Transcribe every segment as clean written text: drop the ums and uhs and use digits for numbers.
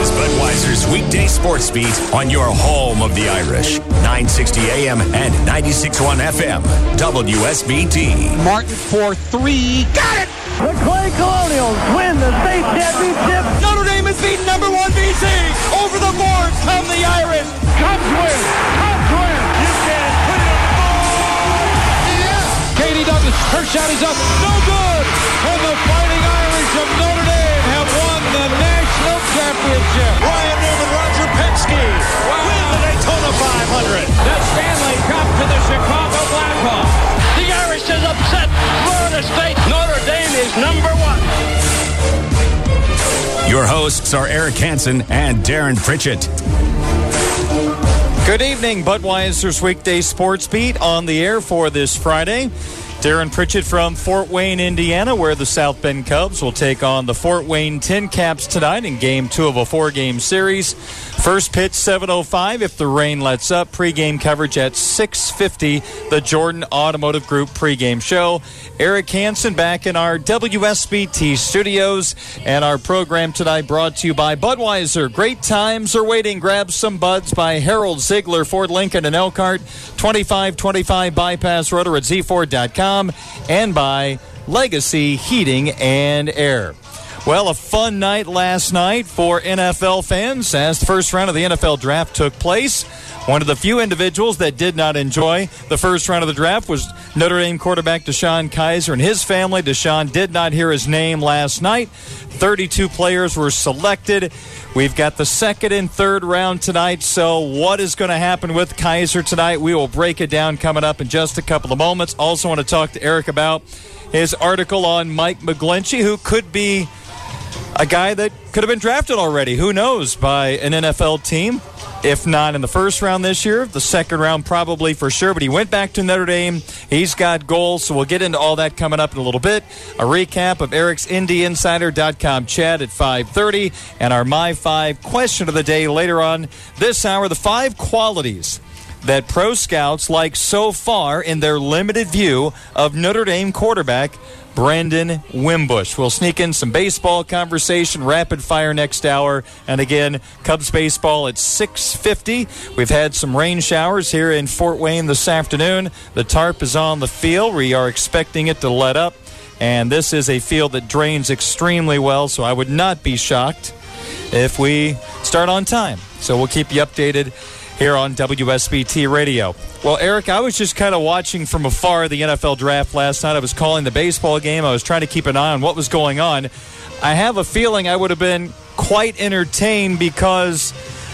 is Budweiser's weekday sports beat on your home of the Irish. 960 AM and 96.1 FM. WSBT. Martin for three. Got it! The Clay Colonials win the state championship. Notre Dame has beaten number one BC. Over the boards come the Irish. Cubs win. Cubs win. You can't put it on the board. Yeah. Katie Douglas. Her shot is up. No good. And the Fighting Irish of Notre Dame have won the national championship. Ryan Newman, Roger Penske win the Daytona 500. The Stanley Cup to the Chicago Blackhawks. The Irish has upset Florida State. Notre Dame is number one. Your hosts are Eric Hansen and Darren Pritchett. Good evening, Budweiser's weekday sports beat on the air for this Friday. Darren Pritchett from Fort Wayne, Indiana, where the South Bend Cubs will take on the Fort Wayne Tin Caps tonight in Game 2 of a 4-game series. First pitch, 7:05 if the rain lets up. Pre-game coverage at 6:50, the Jordan Automotive Group pre-game show. Eric Hansen back in our WSBT studios, and our program tonight brought to you by Budweiser. Great times are waiting. Grab some buds by Harold Ziegler, Ford Lincoln and Elkhart, 2525 Bypass Road or at z4.com, and by Legacy Heating and Air. Well, a fun night last night for NFL fans as the first round of the NFL draft took place. One of the few individuals that did not enjoy the first round of the draft was Notre Dame quarterback DeShone Kizer and his family. DeShone did not hear his name last night. 32 players were selected. We've got the second and third round tonight, so what is going to happen with Kizer tonight? We will break it down coming up in just a couple of moments. Also want to talk to Eric about his article on Mike McGlinchey, who could be a guy that could have been drafted already, who knows, by an NFL team. If not in the first round this year, the second round probably for sure. But he went back to Notre Dame. He's got goals, so we'll get into all that coming up in a little bit. A recap of Eric's IndyInsider.com chat at 5:30 and our My 5 question of the day later on this hour. The 5 qualities that pro scouts like so far in their limited view of Notre Dame quarterback Brandon Wimbush. We'll sneak in some baseball conversation, rapid fire next hour. And again, Cubs baseball at 6:50. We've had some rain showers here in Fort Wayne this afternoon. The tarp is on the field. We are expecting it to let up. And this is a field that drains extremely well, so I would not be shocked if we start on time. So we'll keep you updated here on WSBT Radio. Well, Eric, I was just kind of watching from afar the NFL draft last night. I was calling the baseball game. I was trying to keep an eye on what was going on. I have a feeling I would have been quite entertained because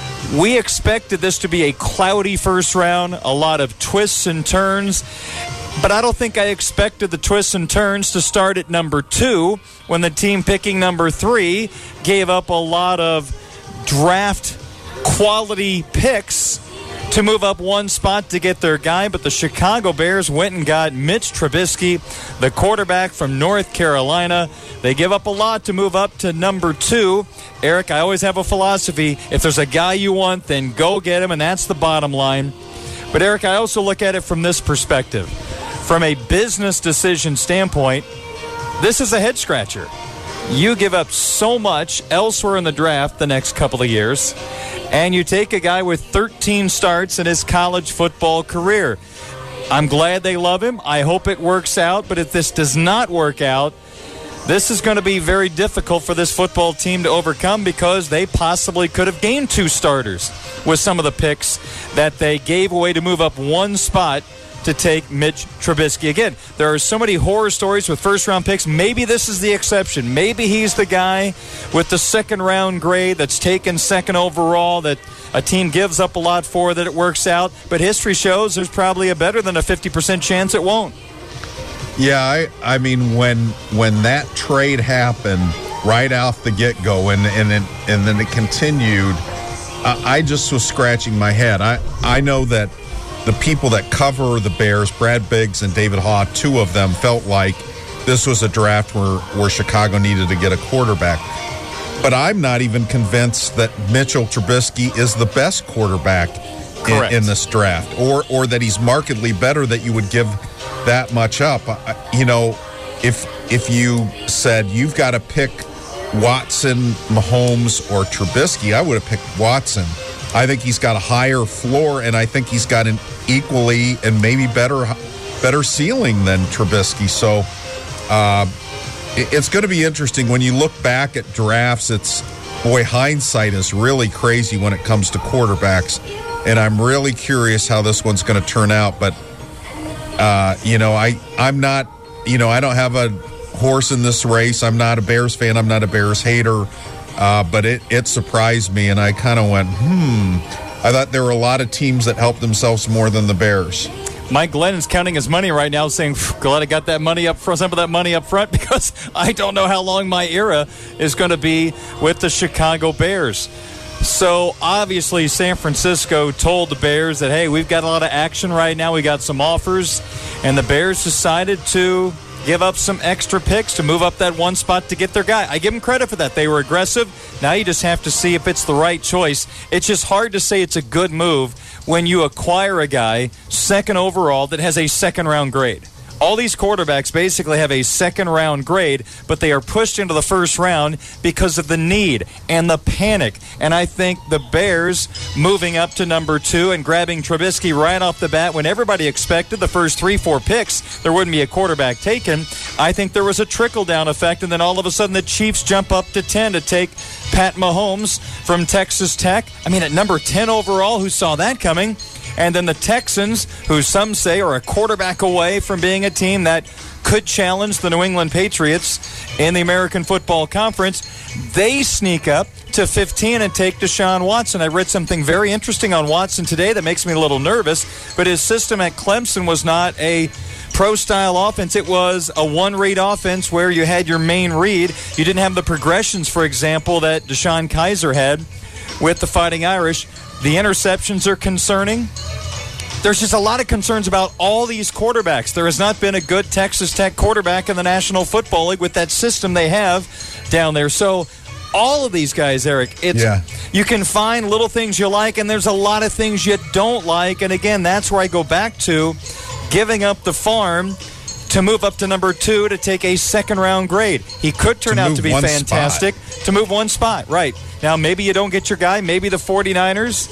we expected this to be a cloudy first round, a lot of twists and turns. But I don't think I expected the twists and turns to start at number 2 when the team picking number 3 gave up a lot of draft quality picks to move up one spot to get their guy, but the Chicago Bears went and got Mitch Trubisky, the quarterback from North Carolina. They give up a lot to move up to number 2. Eric, I always have a philosophy. If there's a guy you want, then go get him, and that's the bottom line. But, Eric, I also look at it from this perspective. From a business decision standpoint, this is a head-scratcher. You give up so much elsewhere in the draft the next couple of years, and you take a guy with 13 starts in his college football career. I'm glad they love him. I hope it works out, but if this does not work out, this is going to be very difficult for this football team to overcome because they possibly could have gained 2 starters with some of the picks that they gave away to move up one spot to take Mitch Trubisky. Again, there are so many horror stories with first-round picks. Maybe this is the exception. Maybe he's the guy with the second-round grade that's taken second overall that a team gives up a lot for, that it works out. But history shows there's probably a better than a 50% chance it won't. Yeah, I mean, when that trade happened right off the get-go and then it continued, I just was scratching my head. I know that the people that cover the Bears, Brad Biggs and David Haw, 2 of them, felt like this was a draft where Chicago needed to get a quarterback. But I'm not even convinced that Mitchell Trubisky is the best quarterback in this draft, or that he's markedly better, that you would give that much up. You know, if you said you've got to pick Watson, Mahomes, or Trubisky, I would have picked Watson. I think he's got a higher floor, and I think he's got an equally and maybe better ceiling than Trubisky. So it's going to be interesting when you look back at drafts. Hindsight is really crazy when it comes to quarterbacks, and I'm really curious how this one's going to turn out. But I'm not, I don't have a horse in this race. I'm not a Bears fan. I'm not a Bears hater. But it surprised me, and I kind of went, I thought there were a lot of teams that helped themselves more than the Bears. Mike Glennon's counting his money right now, saying, glad I got that money up front, some of that money up front, because I don't know how long my era is going to be with the Chicago Bears. So, obviously, San Francisco told the Bears that, hey, we've got a lot of action right now. We got some offers, and the Bears decided to give up some extra picks to move up that one spot to get their guy. I give them credit for that. They were aggressive. Now you just have to see if it's the right choice. It's just hard to say it's a good move when you acquire a guy second overall that has a second-round grade. All these quarterbacks basically have a second-round grade, but they are pushed into the first round because of the need and the panic. And I think the Bears moving up to number 2 and grabbing Trubisky right off the bat when everybody expected the first 3-4 picks there wouldn't be a quarterback taken. I think there was a trickle-down effect, and then all of a sudden the Chiefs jump up to 10 to take Pat Mahomes from Texas Tech. I mean, at number 10 overall, who saw that coming? And then the Texans, who some say are a quarterback away from being a team that could challenge the New England Patriots in the American Football Conference, they sneak up to 15 and take Deshaun Watson. I read something very interesting on Watson today that makes me a little nervous, but his system at Clemson was not a pro-style offense. It was a one-read offense where you had your main read. You didn't have the progressions, for example, that Deshaun Kaiser had with the Fighting Irish. The interceptions are concerning. There's just a lot of concerns about all these quarterbacks. There has not been a good Texas Tech quarterback in the National Football League with that system they have down there. So all of these guys, Eric, you can find little things you like, and there's a lot of things you don't like. And again, that's where I go back to giving up the farm to move up to number 2 to take a second-round grade. He could turn out to be fantastic. To move one spot, right. Now, maybe you don't get your guy. Maybe the 49ers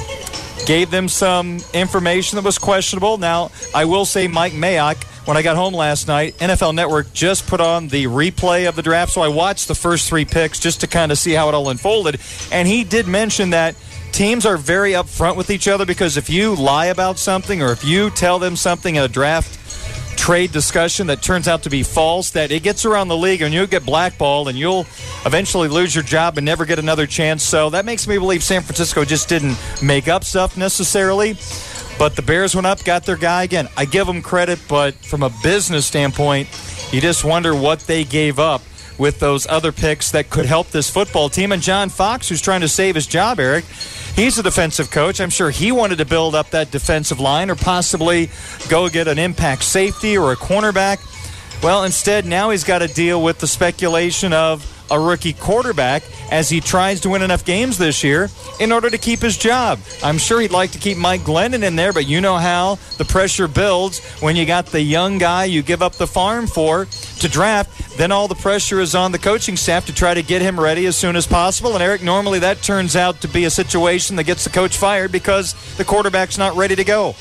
gave them some information that was questionable. Now, I will say Mike Mayock, when I got home last night, NFL Network just put on the replay of the draft, so I watched the first 3 picks just to kind of see how it all unfolded. And he did mention that teams are very upfront with each other, because if you lie about something or if you tell them something in a draft trade discussion that turns out to be false, that it gets around the league and you'll get blackballed and you'll eventually lose your job and never get another chance. So that makes me believe San Francisco just didn't make up stuff necessarily. But the Bears went up, got their guy. Again, I give them credit, but from a business standpoint, you just wonder what they gave up with those other picks that could help this football team. And John Fox, who's trying to save his job, Eric, he's a defensive coach. I'm sure he wanted to build up that defensive line or possibly go get an impact safety or a cornerback. Well, instead, now he's got to deal with the speculation of a rookie quarterback as he tries to win enough games this year in order to keep his job. I'm sure he'd like to keep Mike Glennon in there, but you know how the pressure builds when you got the young guy you give up the farm for to draft. Then all the pressure is on the coaching staff to try to get him ready as soon as possible. And, Eric, normally that turns out to be a situation that gets the coach fired because the quarterback's not ready to go.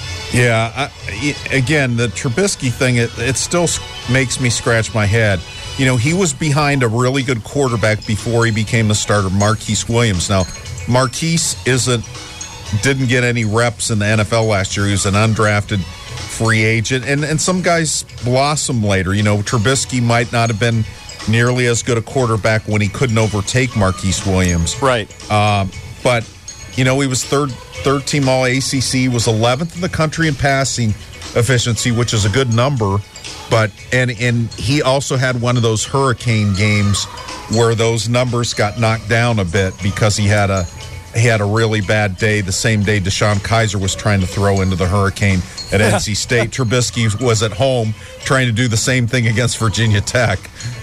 Yeah, again, the Trubisky thing, it still makes me scratch my head. You know, he was behind a really good quarterback before he became the starter, Marquise Williams. Now, Marquise didn't get any reps in the NFL last year. He was an undrafted free agent, and some guys blossom later. You know, Trubisky might not have been nearly as good a quarterback when he couldn't overtake Marquise Williams. Right. But, you know, he was third team All-ACC, was 11th in the country in passing efficiency, which is a good number. But and he also had one of those hurricane games where those numbers got knocked down a bit because he had a really bad day the same day Deshaun Kaiser was trying to throw into the hurricane at NC State. Trubisky was at home trying to do the same thing against Virginia Tech.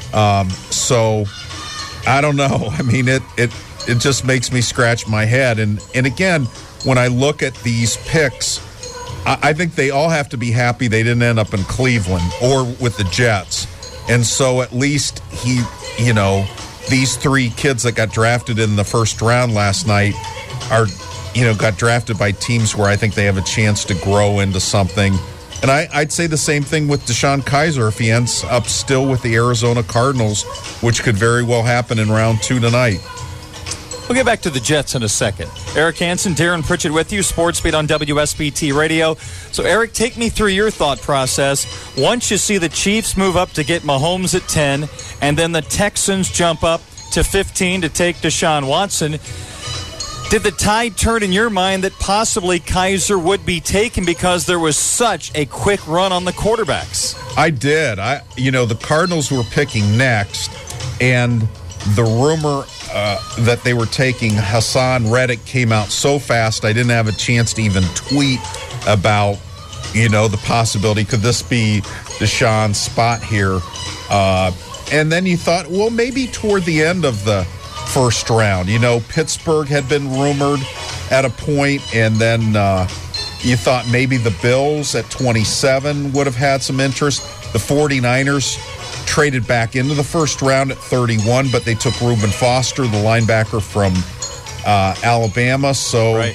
So I don't know. I mean, it just makes me scratch my head. And again, when I look at these picks, I think they all have to be happy they didn't end up in Cleveland or with the Jets. And so at least he these 3 kids that got drafted in the first round last night got drafted by teams where I think they have a chance to grow into something. And I'd say the same thing with DeShone Kizer if he ends up still with the Arizona Cardinals, which could very well happen in round 2 tonight. We'll get back to the Jets in a second. Eric Hansen, Darren Pritchett with you, Sports Beat on WSBT Radio. So, Eric, take me through your thought process. Once you see the Chiefs move up to get Mahomes at 10, and then the Texans jump up to 15 to take Deshaun Watson, did the tide turn in your mind that possibly Kizer would be taken because there was such a quick run on the quarterbacks? I did. The Cardinals were picking next, and the rumor that they were taking Hassan Reddick came out so fast I didn't have a chance to even tweet about, the possibility. Could this be Deshaun's spot here? And then you thought, well, maybe toward the end of the first round. Pittsburgh had been rumored at a point, and then you thought maybe the Bills at 27 would have had some interest. The 49ers traded back into the first round at 31, but they took Reuben Foster, the linebacker from Alabama. So, right.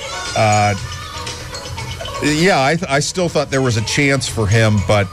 I still thought there was a chance for him, but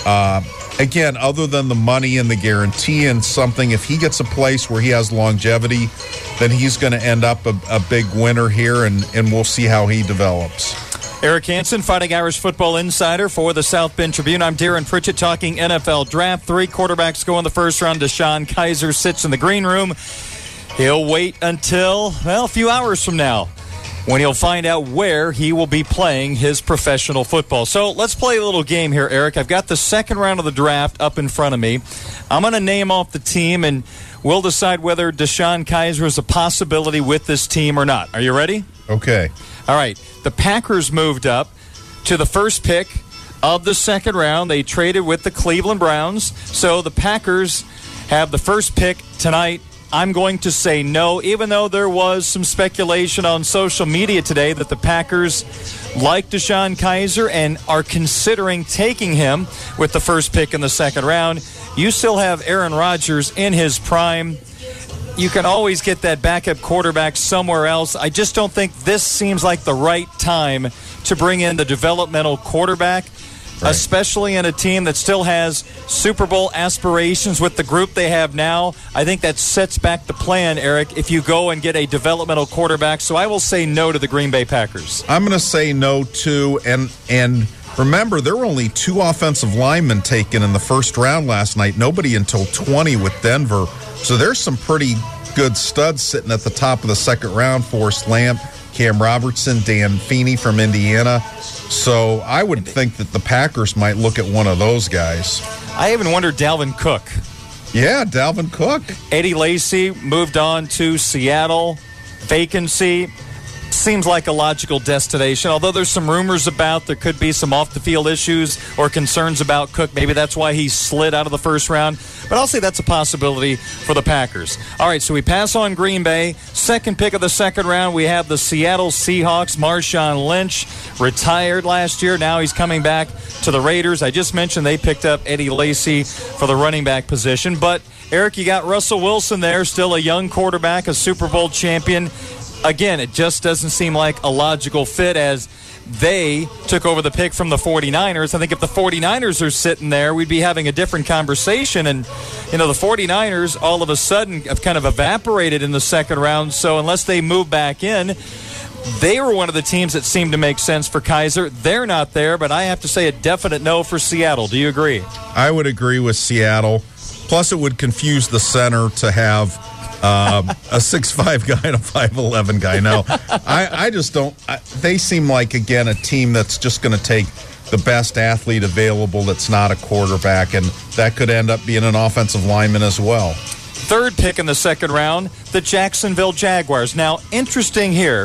again, other than the money and the guarantee and something, if he gets a place where he has longevity, then he's going to end up a big winner here, and we'll see how he develops. Eric Hansen, Fighting Irish Football Insider for the South Bend Tribune. I'm Darren Pritchett talking NFL Draft. 3 quarterbacks go in the first round. DeShone Kizer sits in the green room. He'll wait until, a few hours from now, when he'll find out where he will be playing his professional football. So let's play a little game here, Eric. I've got the second round of the draft up in front of me. I'm going to name off the team, and we'll decide whether DeShone Kizer is a possibility with this team or not. Are you ready? Okay. All right. The Packers moved up to the first pick of the second round. They traded with the Cleveland Browns. So the Packers have the first pick tonight. I'm going to say no, even though there was some speculation on social media today that the Packers like DeShone Kizer and are considering taking him with the first pick in the second round. You still have Aaron Rodgers in his prime. You can always get that backup quarterback somewhere else. I just don't think this seems like the right time to bring in the developmental quarterback. Right. Especially in a team that still has Super Bowl aspirations with the group they have now. I think that sets back the plan, Eric, if you go and get a developmental quarterback. So I will say no to the Green Bay Packers. I'm going to say no, too. And remember, there were only 2 offensive linemen taken in the first round last night. Nobody until 20 with Denver. So there's some pretty good studs sitting at the top of the second round. Forrest Lamp, Cam Robertson, Dan Feeney from Indiana. So I would think that the Packers might look at one of those guys. I even wondered Dalvin Cook. Yeah, Dalvin Cook. Eddie Lacy moved on to Seattle. Vacancy. Seems like a logical destination, although there's some rumors about there could be some off-the-field issues or concerns about Cook. Maybe that's why he slid out of the first round. But I'll say that's a possibility for the Packers. All right, so we pass on Green Bay. Second pick of the second round, we have the Seattle Seahawks. Marshawn Lynch retired last year. Now he's coming back to the Raiders. I just mentioned they picked up Eddie Lacy for the running back position. But, Eric, you got Russell Wilson there, still a young quarterback, a Super Bowl champion. Again, it just doesn't seem like a logical fit as they took over the pick from the 49ers. I think if the 49ers are sitting there, we'd be having a different conversation. And, the 49ers all of a sudden have kind of evaporated in the second round. So unless they move back in, they were one of the teams that seemed to make sense for Kizer. They're not there, but I have to say a definite no for Seattle. Do you agree? I would agree with Seattle. Plus, it would confuse the center to have a 6'5" guy and a 5'11" guy. No, I just don't. They seem like, again, a team that's just going to take the best athlete available that's not a quarterback, and that could end up being an offensive lineman as well. Third pick in the second round, the Jacksonville Jaguars. Now, interesting here,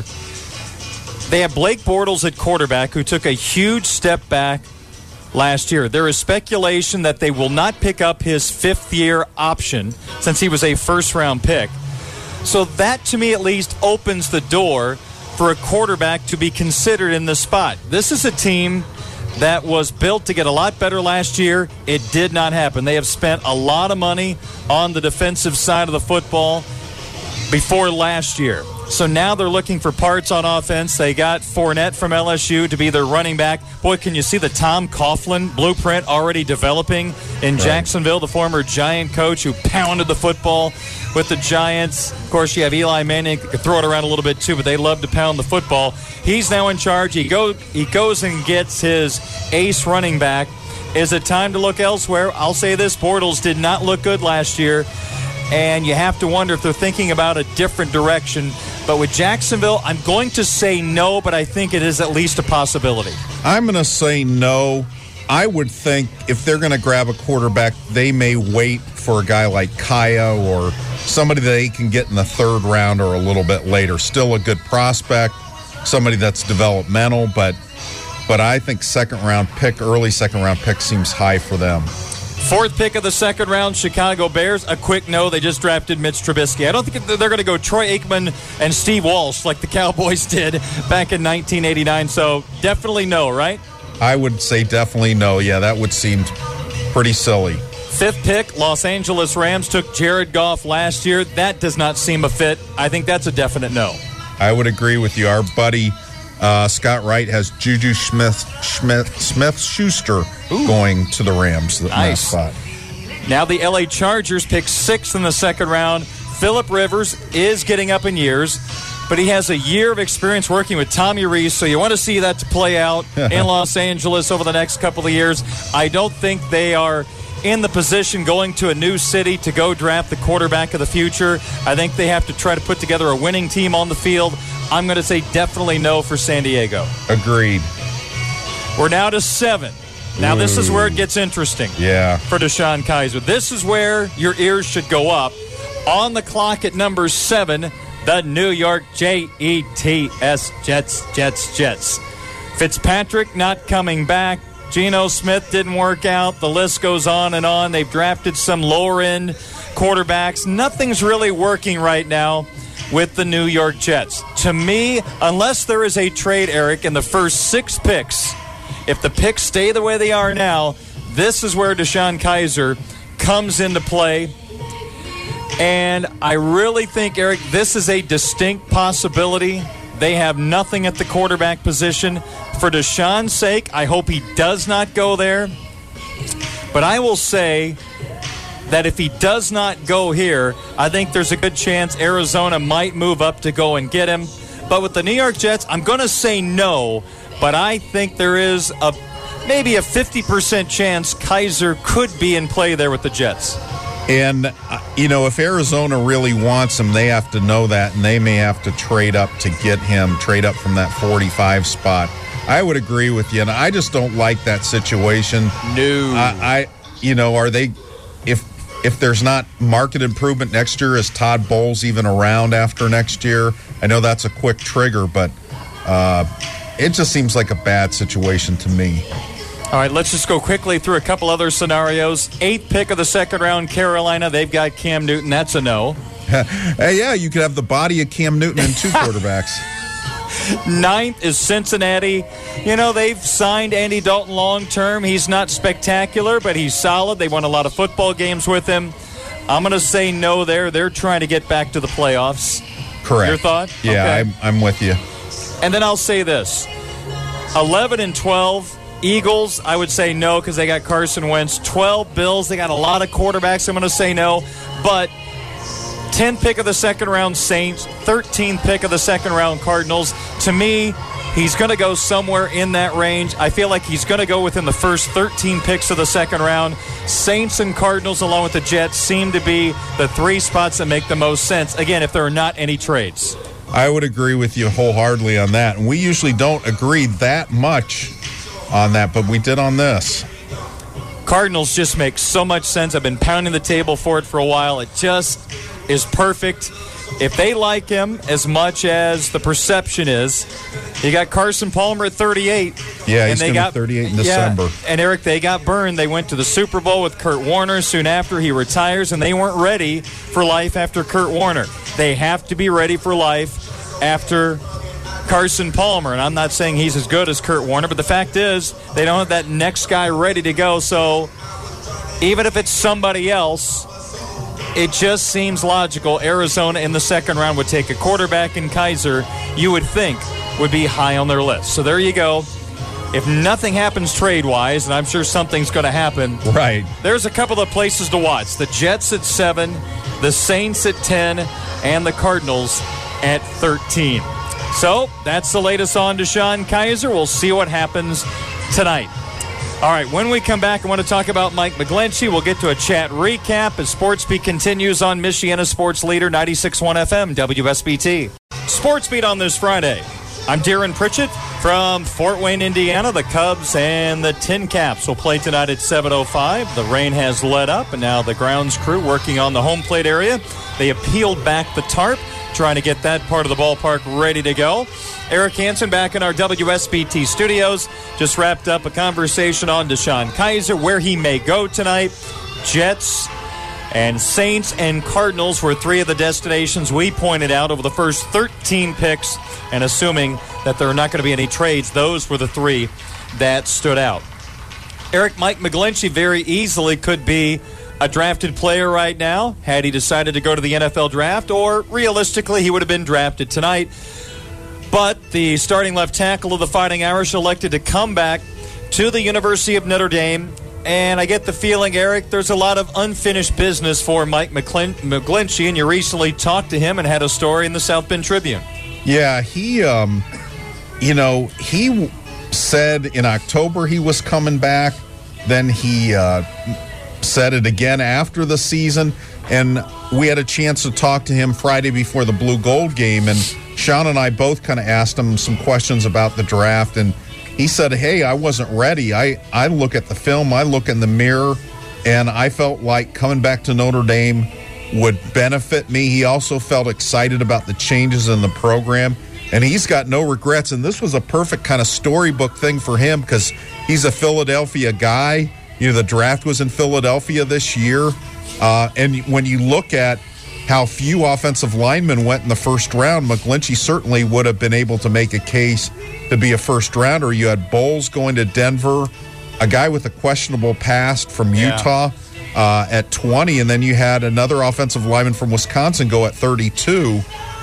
they have Blake Bortles at quarterback, who took a huge step back last year. There is speculation that they will not pick up his fifth-year option since he was a first-round pick. So that, to me at least, opens the door for a quarterback to be considered in this spot. This is a team that was built to get a lot better last year. It did not happen. They have spent a lot of money on the defensive side of the football before last year. So now they're looking for parts on offense. They got Fournette from LSU to be their running back. Boy, can you see the Tom Coughlin blueprint already developing in Jacksonville, the former Giant coach who pounded the football with the Giants. Of course, you have Eli Manning, could throw it around a little bit too, but they love to pound the football. He's now in charge. He goes and gets his ace running back. Is it time to look elsewhere? I'll say this, Bortles did not look good last year, and you have to wonder if they're thinking about a different direction. But with Jacksonville, I'm going to say no, but I think it is at least a possibility. I'm going to say no. I would think if they're going to grab a quarterback, they may wait for a guy like Kaya or somebody that they can get in the third round or a little bit later. Still a good prospect, somebody that's developmental, but I think early second round pick seems high for them. Fourth pick of the second round, Chicago Bears. A quick no, they just drafted Mitch Trubisky. I don't think they're going to go Troy Aikman and Steve Walsh like the Cowboys did back in 1989. So definitely no, right? I would say definitely no. Yeah, that would seem pretty silly. Fifth pick, Los Angeles Rams took Jared Goff last year. That does not seem a fit. I think that's a definite no. I would agree with you. Our buddy Scott Wright has Juju Smith-Schuster going to the Rams. Nice spot. Now the LA Chargers pick sixth in the second round. Phillip Rivers is getting up in years, but he has a year of experience working with Tommy Rees, so you want to see that to play out in Los Angeles over the next couple of years. I don't think they are in the position going to a new city to go draft the quarterback of the future. I think they have to try to put together a winning team on the field. I'm going to say definitely no for San Diego. Agreed. We're now to 7. Now this is where it gets interesting for DeShone Kizer. This is where your ears should go up. On the clock at number 7, the New York Jets. Fitzpatrick not coming back. Geno Smith didn't work out. The list goes on and on. They've drafted some lower-end quarterbacks. Nothing's really working right now with the New York Jets. To me, unless there is a trade, Eric, in the first 6 picks, if the picks stay the way they are now, this is where DeShone Kizer comes into play. And I really think, Eric, this is a distinct possibility. They have nothing at the quarterback position. For Deshaun's sake, I hope he does not go there. But I will say that if he does not go here, I think there's a good chance Arizona might move up to go and get him. But with the New York Jets, I'm going to say no, but I think there is maybe a 50% chance Kizer could be in play there with the Jets. And, if Arizona really wants him, they have to know that, and they may have to trade up to get him, trade up from that 45 spot. I would agree with you, and I just don't like that situation. No. Are they, if there's not market improvement next year, is Todd Bowles even around after next year? I know that's a quick trigger, but it just seems like a bad situation to me. All right, let's just go quickly through a couple other scenarios. 8th pick of the second round, Carolina. They've got Cam Newton. That's a no. Hey, yeah, you could have the body of Cam Newton and 2 quarterbacks. 9th is Cincinnati. They've signed Andy Dalton long-term. He's not spectacular, but he's solid. They won a lot of football games with him. I'm going to say no there. They're trying to get back to the playoffs. Correct. Your thought? Yeah, okay. I'm with you. And then I'll say this. 11 and 12, Eagles, I would say no because they got Carson Wentz. 12, Bills, they got a lot of quarterbacks. I'm going to say no. But 10th pick of the second round, Saints. 13th pick of the second round, Cardinals. To me, he's going to go somewhere in that range. I feel like he's going to go within the first 13 picks of the second round. Saints and Cardinals, along with the Jets, seem to be the 3 spots that make the most sense. Again, if there are not any trades. I would agree with you wholeheartedly on that. And we usually don't agree that much on that, but we did on this. Cardinals just make so much sense. I've been pounding the table for it for a while. It just is perfect. If they like him as much as the perception is, you got Carson Palmer at 38. Yeah, he's going to be 38 in December. Yeah, and Eric, they got burned. They went to the Super Bowl with Kurt Warner soon after he retires, and they weren't ready for life after Kurt Warner. They have to be ready for life after Carson Palmer, and I'm not saying he's as good as Kurt Warner, but the fact is they don't have that next guy ready to go. So even if it's somebody else, it just seems logical. Arizona in the second round would take a quarterback, and Kaiser, you would think, would be high on their list. So there you go. If nothing happens trade-wise, and I'm sure something's going to happen, right? There's a couple of places to watch. The Jets at 7, the Saints at 10, and the Cardinals at 13. So that's the latest on DeShone Kizer. We'll see what happens tonight. All right, when we come back, I want to talk about Mike McGlinchey. We'll get to a chat recap as SportsBeat continues on Michiana Sports Leader 96.1 FM, WSBT. SportsBeat on this Friday. I'm Darren Pritchett from Fort Wayne, Indiana. The Cubs and the Tin Caps will play tonight at 7:05. The rain has let up, and now the grounds crew working on the home plate area. They have peeled back the tarp, trying to get that part of the ballpark ready to go. Eric Hansen back in our WSBT studios. Just wrapped up a conversation on DeShone Kizer, where he may go tonight. Jets and Saints and Cardinals were three of the destinations we pointed out over the first 13 picks, and assuming that there are not going to be any trades, those were the three that stood out. Eric, Mike McGlinchey very easily could be a drafted player right now had he decided to go to the NFL draft, or realistically he would have been drafted tonight. But the starting left tackle of the Fighting Irish elected to come back to the University of Notre Dame. And I get the feeling, Eric, there's a lot of unfinished business for Mike McGlinchey, and you recently talked to him and had a story in the South Bend Tribune. Yeah, he said in October he was coming back. Then he said it again after the season, and we had a chance to talk to him Friday before the Blue Gold game, and Sean and I both kind of asked him some questions about the draft, and he said, hey, I wasn't ready. I look at the film, I look in the mirror, and I felt like coming back to Notre Dame would benefit me. He also felt excited about the changes in the program, and he's got no regrets. And this was a perfect kind of storybook thing for him because he's a Philadelphia guy. You know, the draft was in Philadelphia this year. And when you look at how few offensive linemen went in the first round, McGlinchey certainly would have been able to make a case to be a first rounder. You had Bowles going to Denver, a guy with a questionable past from Utah at 20, and then you had another offensive lineman from Wisconsin go at 32.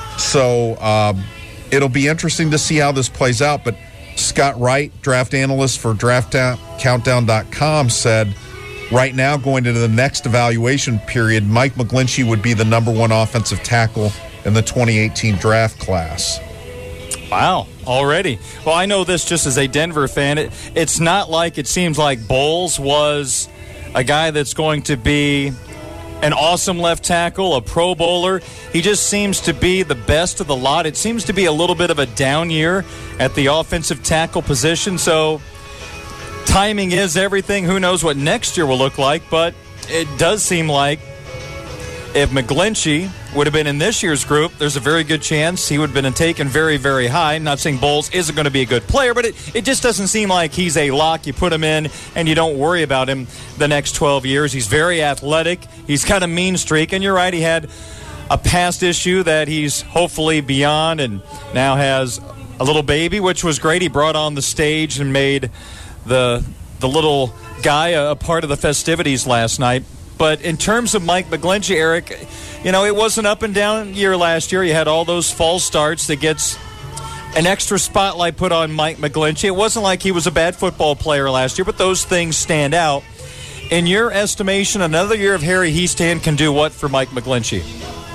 So it'll be interesting to see how this plays out. But Scott Wright, draft analyst for DraftCountdown.com, said right now, going into the next evaluation period, Mike McGlinchey would be the number one offensive tackle in the 2018 draft class. Wow, already. Well, I know this just as a Denver fan. It's not like it seems like Bowles was a guy that's going to be an awesome left tackle, a Pro Bowler. He just seems to be the best of the lot. It seems to be a little bit of a down year at the offensive tackle position, so timing is everything. Who knows what next year will look like, but it does seem like if McGlinchey would have been in this year's group, there's a very good chance he would have been taken very, very high. I'm not saying Bowles isn't going to be a good player, but it just doesn't seem like he's a lock. You put him in, and you don't worry about him the next 12 years. He's very athletic. He's got a mean streak, and you're right, he had a past issue that he's hopefully beyond and now has a little baby, which was great. He brought on the stage and made the little guy a part of the festivities last night. But in terms of Mike McGlinchey, Eric, you know, it was an up and down year last year. You had all those false starts that gets an extra spotlight put on Mike McGlinchey. It wasn't like he was a bad football player last year, but those things stand out. In your estimation, another year of Harry Hiestand can do what for Mike McGlinchey?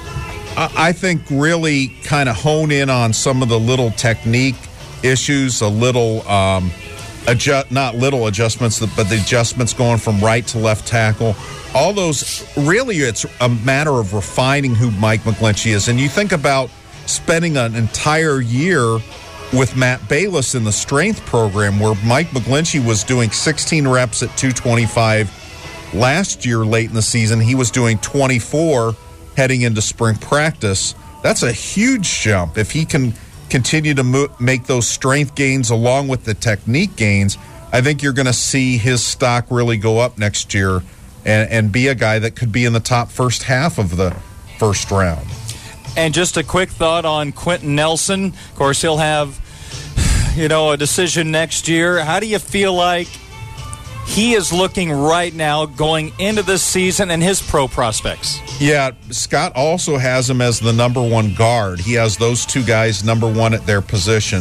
I think really kind of hone in on some of the little technique issues, a little not little adjustments, but the adjustments going from right to left tackle. All those, really, it's a matter of refining who Mike McGlinchey is. And you think about spending an entire year with Matt Balis in the strength program where Mike McGlinchey was doing 16 reps at 225 last year late in the season. He was doing 24 heading into spring practice. That's a huge jump. If he can continue to make those strength gains along with the technique gains, I think you're going to see his stock really go up next year and be a guy that could be in the top first half of the first round. And just a quick thought on Quentin Nelson. Of course, he'll have, a decision next year. How do you feel like he is looking right now going into this season and his pro prospects? Yeah, Scott also has him as the number one guard. He has those two guys number one at their position.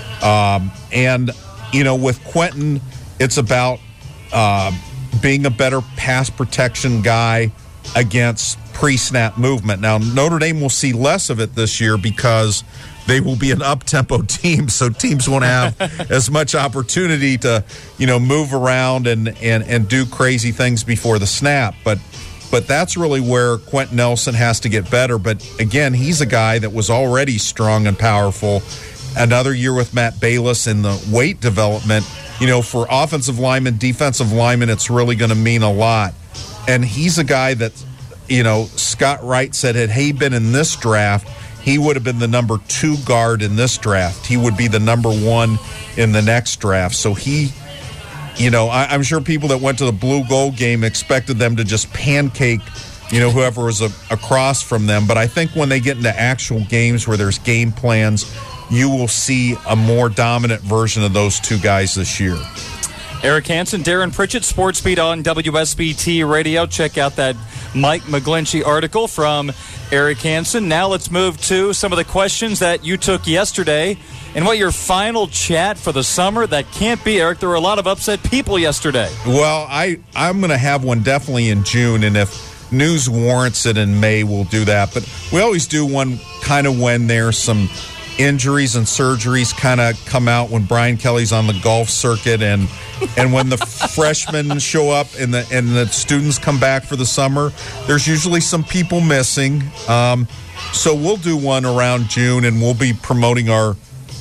With Quentin, it's about being a better pass protection guy against pre-snap movement. Now, Notre Dame will see less of it this year because they will be an up-tempo team, so teams won't have as much opportunity to, move around and do crazy things before the snap. But that's really where Quentin Nelson has to get better. But, again, he's a guy that was already strong and powerful. Another year with Matt Balis in the weight development. For offensive linemen, defensive linemen, it's really going to mean a lot. And he's a guy that, Scott Wright said had he been in this draft, he would have been the number 2 guard in this draft. He would be the number 1 in the next draft. So he, I'm sure people that went to the blue gold game expected them to just pancake, whoever was across from them. But I think when they get into actual games where there's game plans, you will see a more dominant version of those two guys this year. Eric Hansen, Darren Pritchett, Sports Beat on WSBT Radio. Check out that Mike McGlinchey article from Eric Hansen. Now let's move to some of the questions that you took yesterday and what your final chat for the summer. That can't be, Eric. There were a lot of upset people yesterday. Well, I'm going to have one definitely in June, and if news warrants it in May, we'll do that. But we always do one kind of when there's some injuries and surgeries kind of come out, when Brian Kelly's on the golf circuit and when the freshmen show up and the students come back for the summer. There's usually some people missing. So we'll do one around June, and we'll be promoting our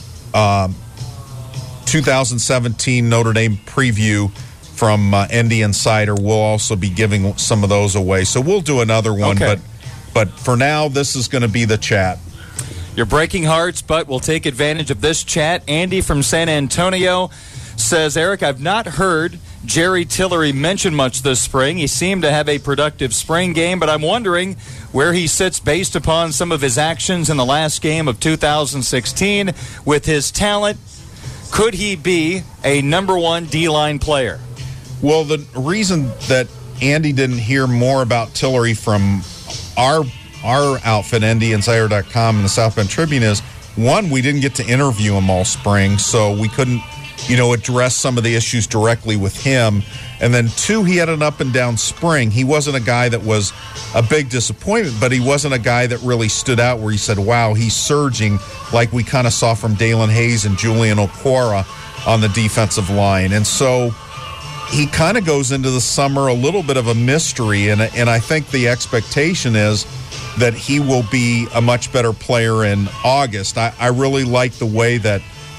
2017 Notre Dame preview from Indy Insider. We'll also be giving some of those away. So we'll do another one. Okay. But for now, this is going to be the chat. You're breaking hearts, but we'll take advantage of this chat. Andy from San Antonio says, Eric, I've not heard Jerry Tillery mention much this spring. He seemed to have a productive spring game, but I'm wondering where he sits based upon some of his actions in the last game of 2016 with his talent. Could he be a number 1 D-line player? Well, the reason that Andy didn't hear more about Tillery from our outfit, NDinsider.com and the South Bend Tribune, is, one, we didn't get to interview him all spring, so we couldn't, address some of the issues directly with him. And then, 2, he had an up and down spring. He wasn't a guy that was a big disappointment, but he wasn't a guy that really stood out where he said, wow, he's surging, like we kind of saw from Dalen Hayes and Julian Okwara on the defensive line. And so he kind of goes into the summer a little bit of a mystery, and I think the expectation is that he will be a much better player in August. I really like the way that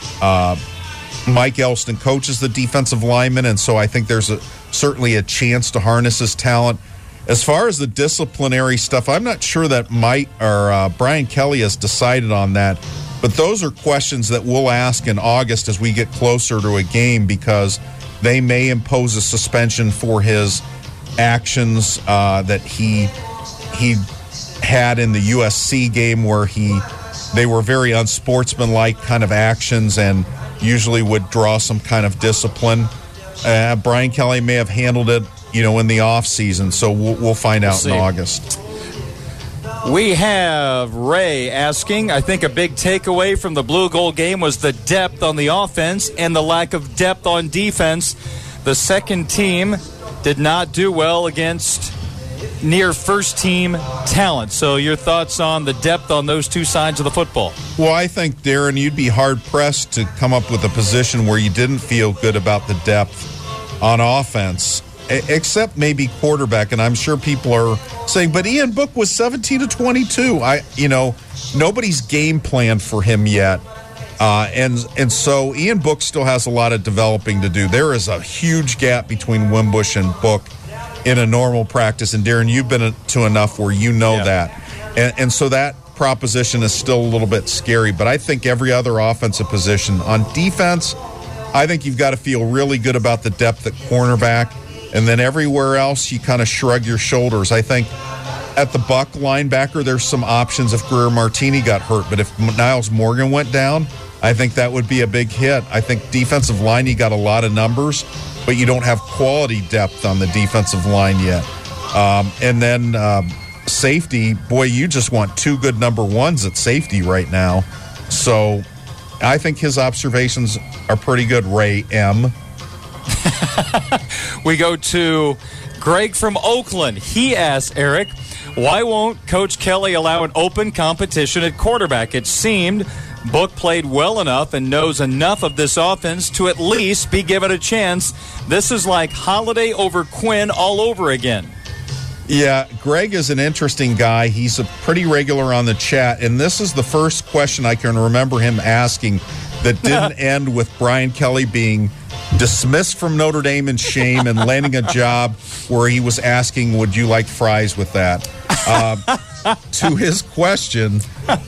Mike Elston coaches the defensive linemen, and so I think there's certainly a chance to harness his talent. As far as the disciplinary stuff, I'm not sure that Brian Kelly has decided on that, but those are questions that we'll ask in August as we get closer to a game, because they may impose a suspension for his actions that he had in the USC game, where they were very unsportsmanlike kind of actions and usually would draw some kind of discipline. Brian Kelly may have handled it, in the off season, so we'll find out in August. We have Ray asking, I think a big takeaway from the Blue Gold game was the depth on the offense and the lack of depth on defense. The second team did not do well against near first-team talent. So your thoughts on the depth on those two sides of the football? Well, I think, Darren, you'd be hard-pressed to come up with a position where you didn't feel good about the depth on offense, except maybe quarterback. And I'm sure people are saying, but Ian Book was 17 to 22. Nobody's game planned for him yet. And so Ian Book still has a lot of developing to do. There is a huge gap between Wimbush and Book in a normal practice. And Darren, you've been to enough where you know that. And so that proposition is still a little bit scary. But I think every other offensive position, on defense, I think you've got to feel really good about the depth at cornerback. And then everywhere else, you kind of shrug your shoulders. I think at the Buck linebacker, there's some options if Greer Martini got hurt. But if Niles Morgan went down, I think that would be a big hit. I think defensive line, you got a lot of numbers, but you don't have quality depth on the defensive line yet. And then safety, boy, you just want two good number ones at safety right now. So I think his observations are pretty good, Ray M. We go to Greg from Oakland. He asks Eric, why won't Coach Kelly allow an open competition at quarterback? It seemed Book played well enough and knows enough of this offense to at least be given a chance. This is like Holiday over Quinn all over again. Yeah, Greg is an interesting guy. He's a pretty regular on the chat, and this is the first question I can remember him asking that didn't end with Brian Kelly being dismissed from Notre Dame in shame and landing a job where he was asking, would you like fries with that? To his question,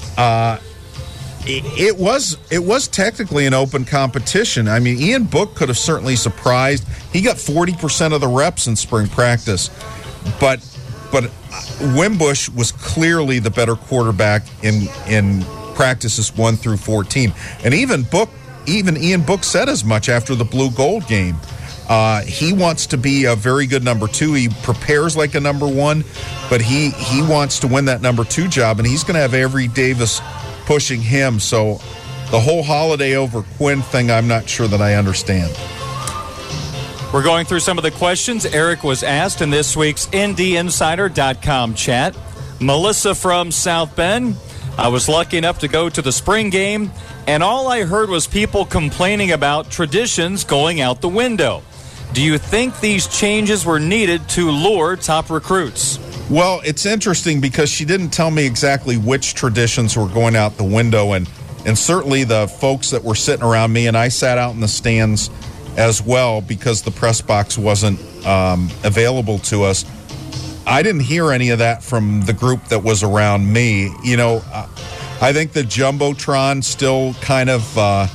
it was technically an open competition. I mean, Ian Book could have certainly surprised. He got 40% of the reps in spring practice, but Wimbush was clearly the better quarterback in practices 1 through 14, and even Ian Book said as much after the Blue Gold game. He wants to be a very good number 2. He prepares like a number 1, but he wants to win that number 2 job, and he's going to have Avery Davis pushing him. So the whole Holiday over Quinn thing, I'm not sure that I understand. We're going through some of the questions Eric was asked in this week's IndyInsider.com chat. Melissa from South Bend. I was lucky enough to go to the spring game, and all I heard was people complaining about traditions going out the window. Do you think these changes were needed to lure top recruits? Well, it's interesting because she didn't tell me exactly which traditions were going out the window, and certainly the folks that were sitting around me, and I sat out in the stands as well because the press box wasn't available to us. I didn't hear any of that from the group that was around me. You know, I think the Jumbotron still kind of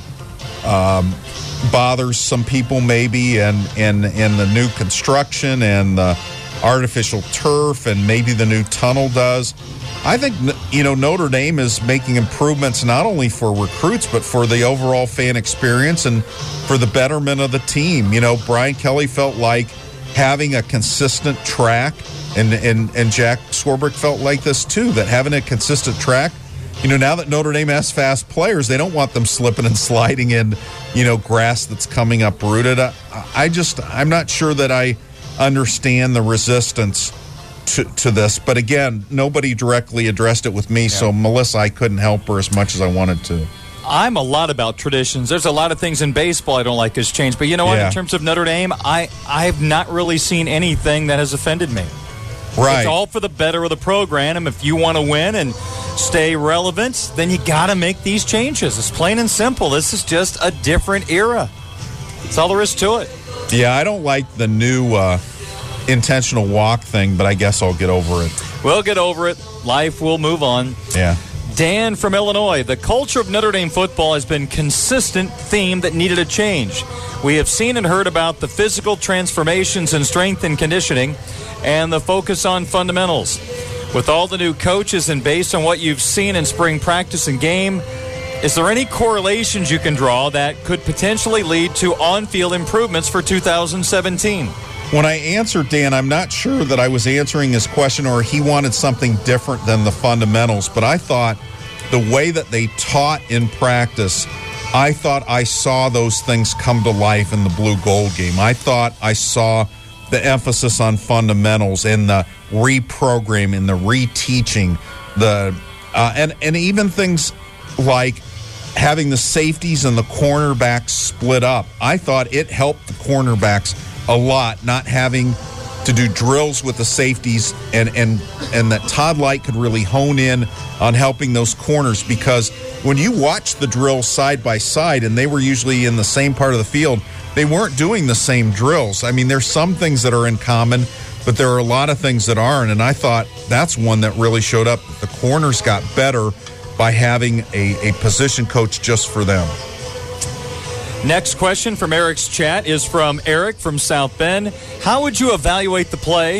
bothers some people maybe, and the new construction and the artificial turf and maybe the new tunnel does. I think, you know, Notre Dame is making improvements not only for recruits but for the overall fan experience and for the betterment of the team. You know, Brian Kelly felt like having a consistent track, and Jack Swarbrick felt like this too, that having a consistent track, you know, now that Notre Dame has fast players, they don't want them slipping and sliding in, you know, grass that's coming uprooted. I'm not sure that I understand the resistance to this. But again, nobody directly addressed it with me, so Melissa, I couldn't help her as much as I wanted to. I'm a lot about traditions. There's a lot of things in baseball I don't like has changed. But you know what? In terms of Notre Dame, I've not really seen anything that has offended me. Right. It's all for the better of the program. And if you want to win and stay relevant, then you got to make these changes. It's plain and simple. This is just a different era. That's all there is to it. Yeah, I don't like the new intentional walk thing, but I guess I'll get over it. We'll get over it. Life will move on. Yeah. Dan from Illinois. The culture of Notre Dame football has been consistent theme that needed a change. We have seen and heard about the physical transformations in strength and conditioning and the focus on fundamentals. With all the new coaches and based on what you've seen in spring practice and game, is there any correlations you can draw that could potentially lead to on-field improvements for 2017? When I answered Dan, I'm not sure that I was answering his question or he wanted something different than the fundamentals, but I thought the way that they taught in practice, I thought I saw those things come to life in the Blue Gold game. I thought I saw the emphasis on fundamentals and the reprogramming, the reteaching, and even things like having the safeties and the cornerbacks split up. I thought it helped the cornerbacks a lot, not having to do drills with the safeties, and that Todd Light could really hone in on helping those corners, because when you watch the drills side by side, and they were usually in the same part of the field, they weren't doing the same drills. I mean, there's some things that are in common, but there are a lot of things that aren't, and I thought that's one that really showed up. The corners got better by having a position coach just for them. Next question from Eric's chat is from Eric from South Bend. How would you evaluate the play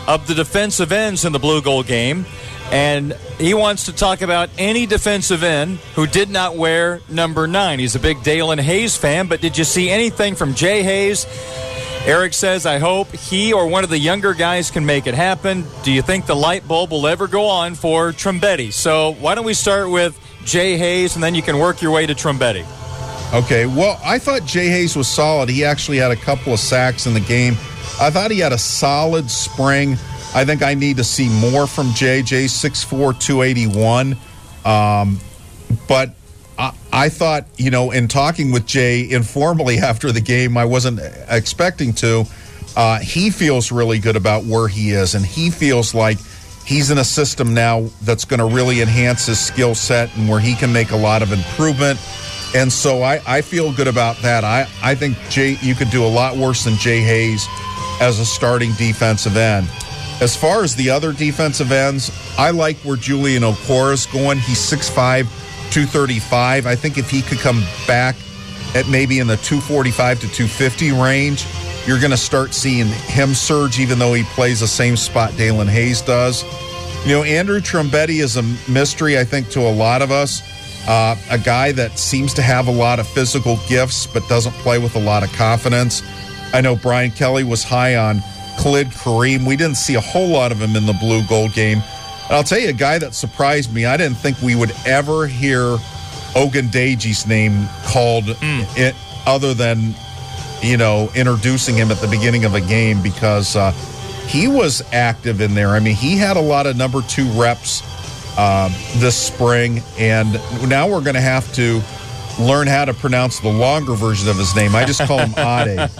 of the defensive ends in the Blue Gold game. And he wants to talk about any defensive end who did not wear number 9. He's a big Dalen Hayes fan, but did you see anything from Jay Hayes? Eric says, I hope he or one of the younger guys can make it happen. Do you think the light bulb will ever go on for Trumbetti? So why don't we start with Jay Hayes, and then you can work your way to Trumbetti. Okay, well, I thought Jay Hayes was solid. He actually had a couple of sacks in the game. I thought he had a solid spring. I think I need to see more from Jay. Jay's 6'4", 281. But I thought, in talking with Jay informally after the game, I wasn't expecting to, he feels really good about where he is, and he feels like he's in a system now that's going to really enhance his skill set and where he can make a lot of improvement. And so I feel good about that. I think, Jay, you could do a lot worse than Jay Hayes as a starting defensive end. As far as the other defensive ends, I like where Julian Okora's going. He's 6'5", 235. I think if he could come back at maybe in the 245 to 250 range, you're going to start seeing him surge, even though he plays the same spot Dalen Hayes does. Andrew Trumbetti is a mystery, I think, to a lot of us. A guy that seems to have a lot of physical gifts but doesn't play with a lot of confidence. I know Brian Kelly was high on Khalid Kareem. We didn't see a whole lot of him in the Blue Gold game. And I'll tell you, a guy that surprised me, I didn't think we would ever hear Ogundeji's name called it, other than, introducing him at the beginning of a game, because he was active in there. I mean, he had a lot of number 2 reps this spring, and now we're going to have to learn how to pronounce the longer version of his name. I just call him Ade.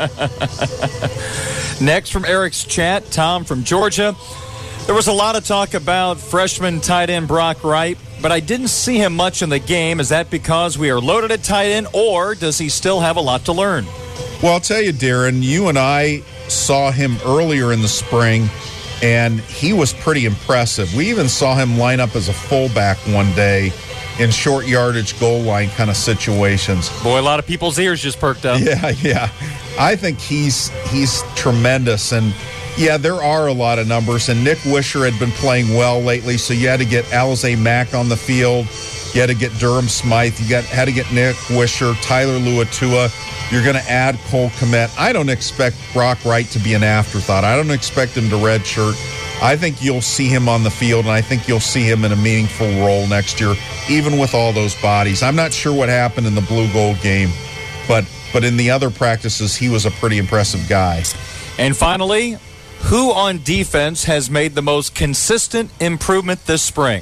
Next from Eric's chat, Tom from Georgia. There was a lot of talk about freshman tight end Brock Wright, but I didn't see him much in the game. Is that because we are loaded at tight end, or does he still have a lot to learn? Well, I'll tell you, Darren, you and I saw him earlier in the spring, and he was pretty impressive. We even saw him line up as a fullback one day in short yardage goal line kind of situations. Boy, a lot of people's ears just perked up. Yeah. I think he's tremendous. And, yeah, there are a lot of numbers. And Nick Wisher had been playing well lately, so you had to get Alize Mack on the field. You had to get Durham Smythe. Had to get Nick Wisher, Tyler Luatua. You're going to add Cole Kmet. I don't expect Brock Wright to be an afterthought. I don't expect him to redshirt. I think you'll see him on the field, and I think you'll see him in a meaningful role next year, even with all those bodies. I'm not sure what happened in the Blue Gold game, but in the other practices, he was a pretty impressive guy. And finally, who on defense has made the most consistent improvement this spring?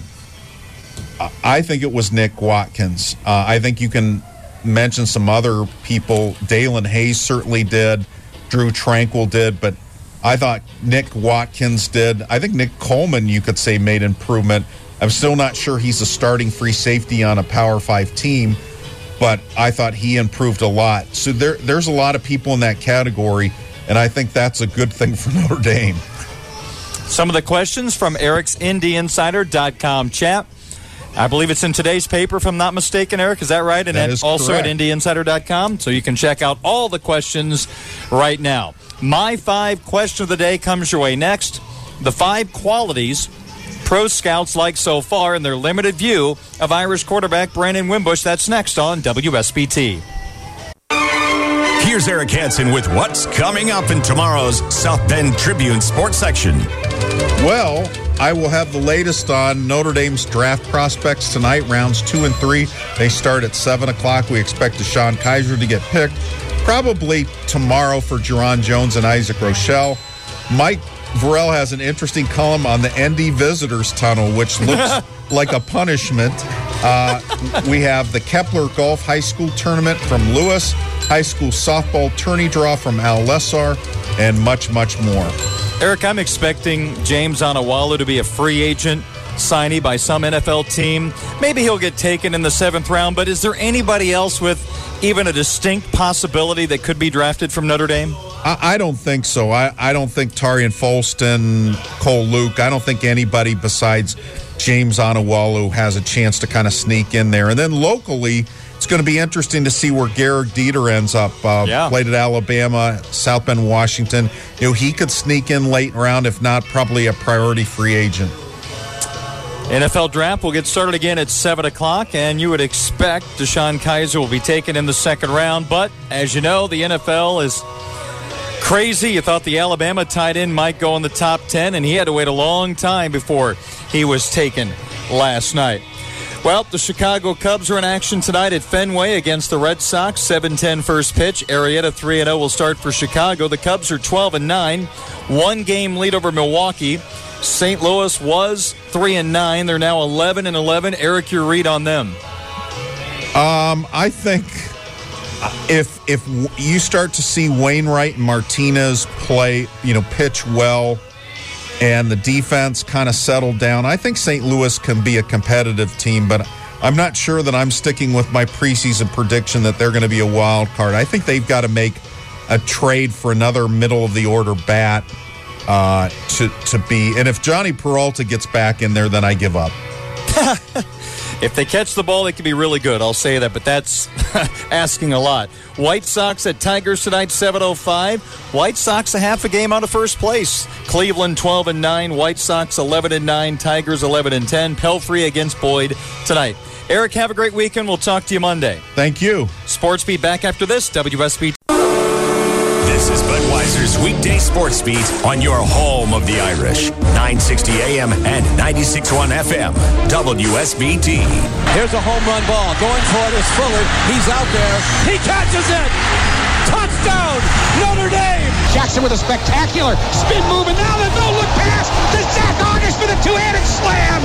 I think it was Nick Watkins. I think you can mention some other people. Dalen Hayes certainly did. Drew Tranquil did, but I thought Nick Watkins did. I think Nick Coleman, you could say, made improvement. I'm still not sure he's a starting free safety on a Power 5 team, but I thought he improved a lot. So there's a lot of people in that category, and I think that's a good thing for Notre Dame. Some of the questions from Eric's IndyInsider.com chat. I believe it's in today's paper, if I'm not mistaken, Eric. Is that right? And that is also correct. at IndyInsider.com. So you can check out all the questions right now. My 5 question of the day comes your way next. The 5 qualities pro scouts like so far in their limited view of Irish quarterback Brandon Wimbush. That's next on WSBT. Here's Eric Hansen with what's coming up in tomorrow's South Bend Tribune sports section. Well, I will have the latest on Notre Dame's draft prospects tonight, rounds 2 and 3. They start at 7 o'clock. We expect Deshaun Kaiser to get picked probably tomorrow for Jerron Jones and Isaac Rochelle. Mike Varell has an interesting column on the ND Visitors Tunnel, which looks like a punishment. We have the Kepler Golf High School Tournament from Lewis, high school softball tourney draw from Al Lessar, and much, much more. Eric, I'm expecting James Anawalu to be a free agent signee by some NFL team. Maybe he'll get taken in the 7th round, but is there anybody else with even a distinct possibility that could be drafted from Notre Dame? I don't think so. I don't think Tarian Folston, Cole Luke, I don't think anybody besides James Anawalu has a chance to kind of sneak in there. And then locally, it's going to be interesting to see where Garrick Dieter ends up. Played at Alabama, South Bend, Washington. He could sneak in late round, if not probably a priority free agent. NFL draft will get started again at 7 o'clock, and you would expect Deshaun Kaiser will be taken in the second round. But, as you know, the NFL is crazy. You thought the Alabama tight end might go in the top 10, and he had to wait a long time before he was taken last night. Well, the Chicago Cubs are in action tonight at Fenway against the Red Sox. 7:10 first pitch. Arrieta 3-0 will start for Chicago. The Cubs are 12-9, 1-game lead over Milwaukee. St. Louis was 3-9. They're now 11-11. Eric, your read on them? I think if you start to see Wainwright and Martinez play, pitch well, and the defense kind of settled down, I think St. Louis can be a competitive team, but I'm not sure that I'm sticking with my preseason prediction that they're going to be a wild card. I think they've got to make a trade for another middle-of-the-order bat to be. And if Johnny Peralta gets back in there, then I give up. If they catch the ball, they can be really good. I'll say that, but that's asking a lot. White Sox at Tigers tonight, 7:05. White Sox a half a game out of first place. Cleveland 12-9, White Sox 11-9, Tigers 11-10. Pelfrey against Boyd tonight. Eric, have a great weekend. We'll talk to you Monday. Thank you. Sports Beat back after this. WSB. This is Budweiser's weekday sports beat on your home of the Irish. 960 AM and 96.1 FM. WSBT. Here's a home run ball. Going for it is Fuller. He's out there. He catches it. Touchdown, Notre Dame. Jackson with a spectacular spin move, and now the no-look pass to Zach August with a two-handed slam.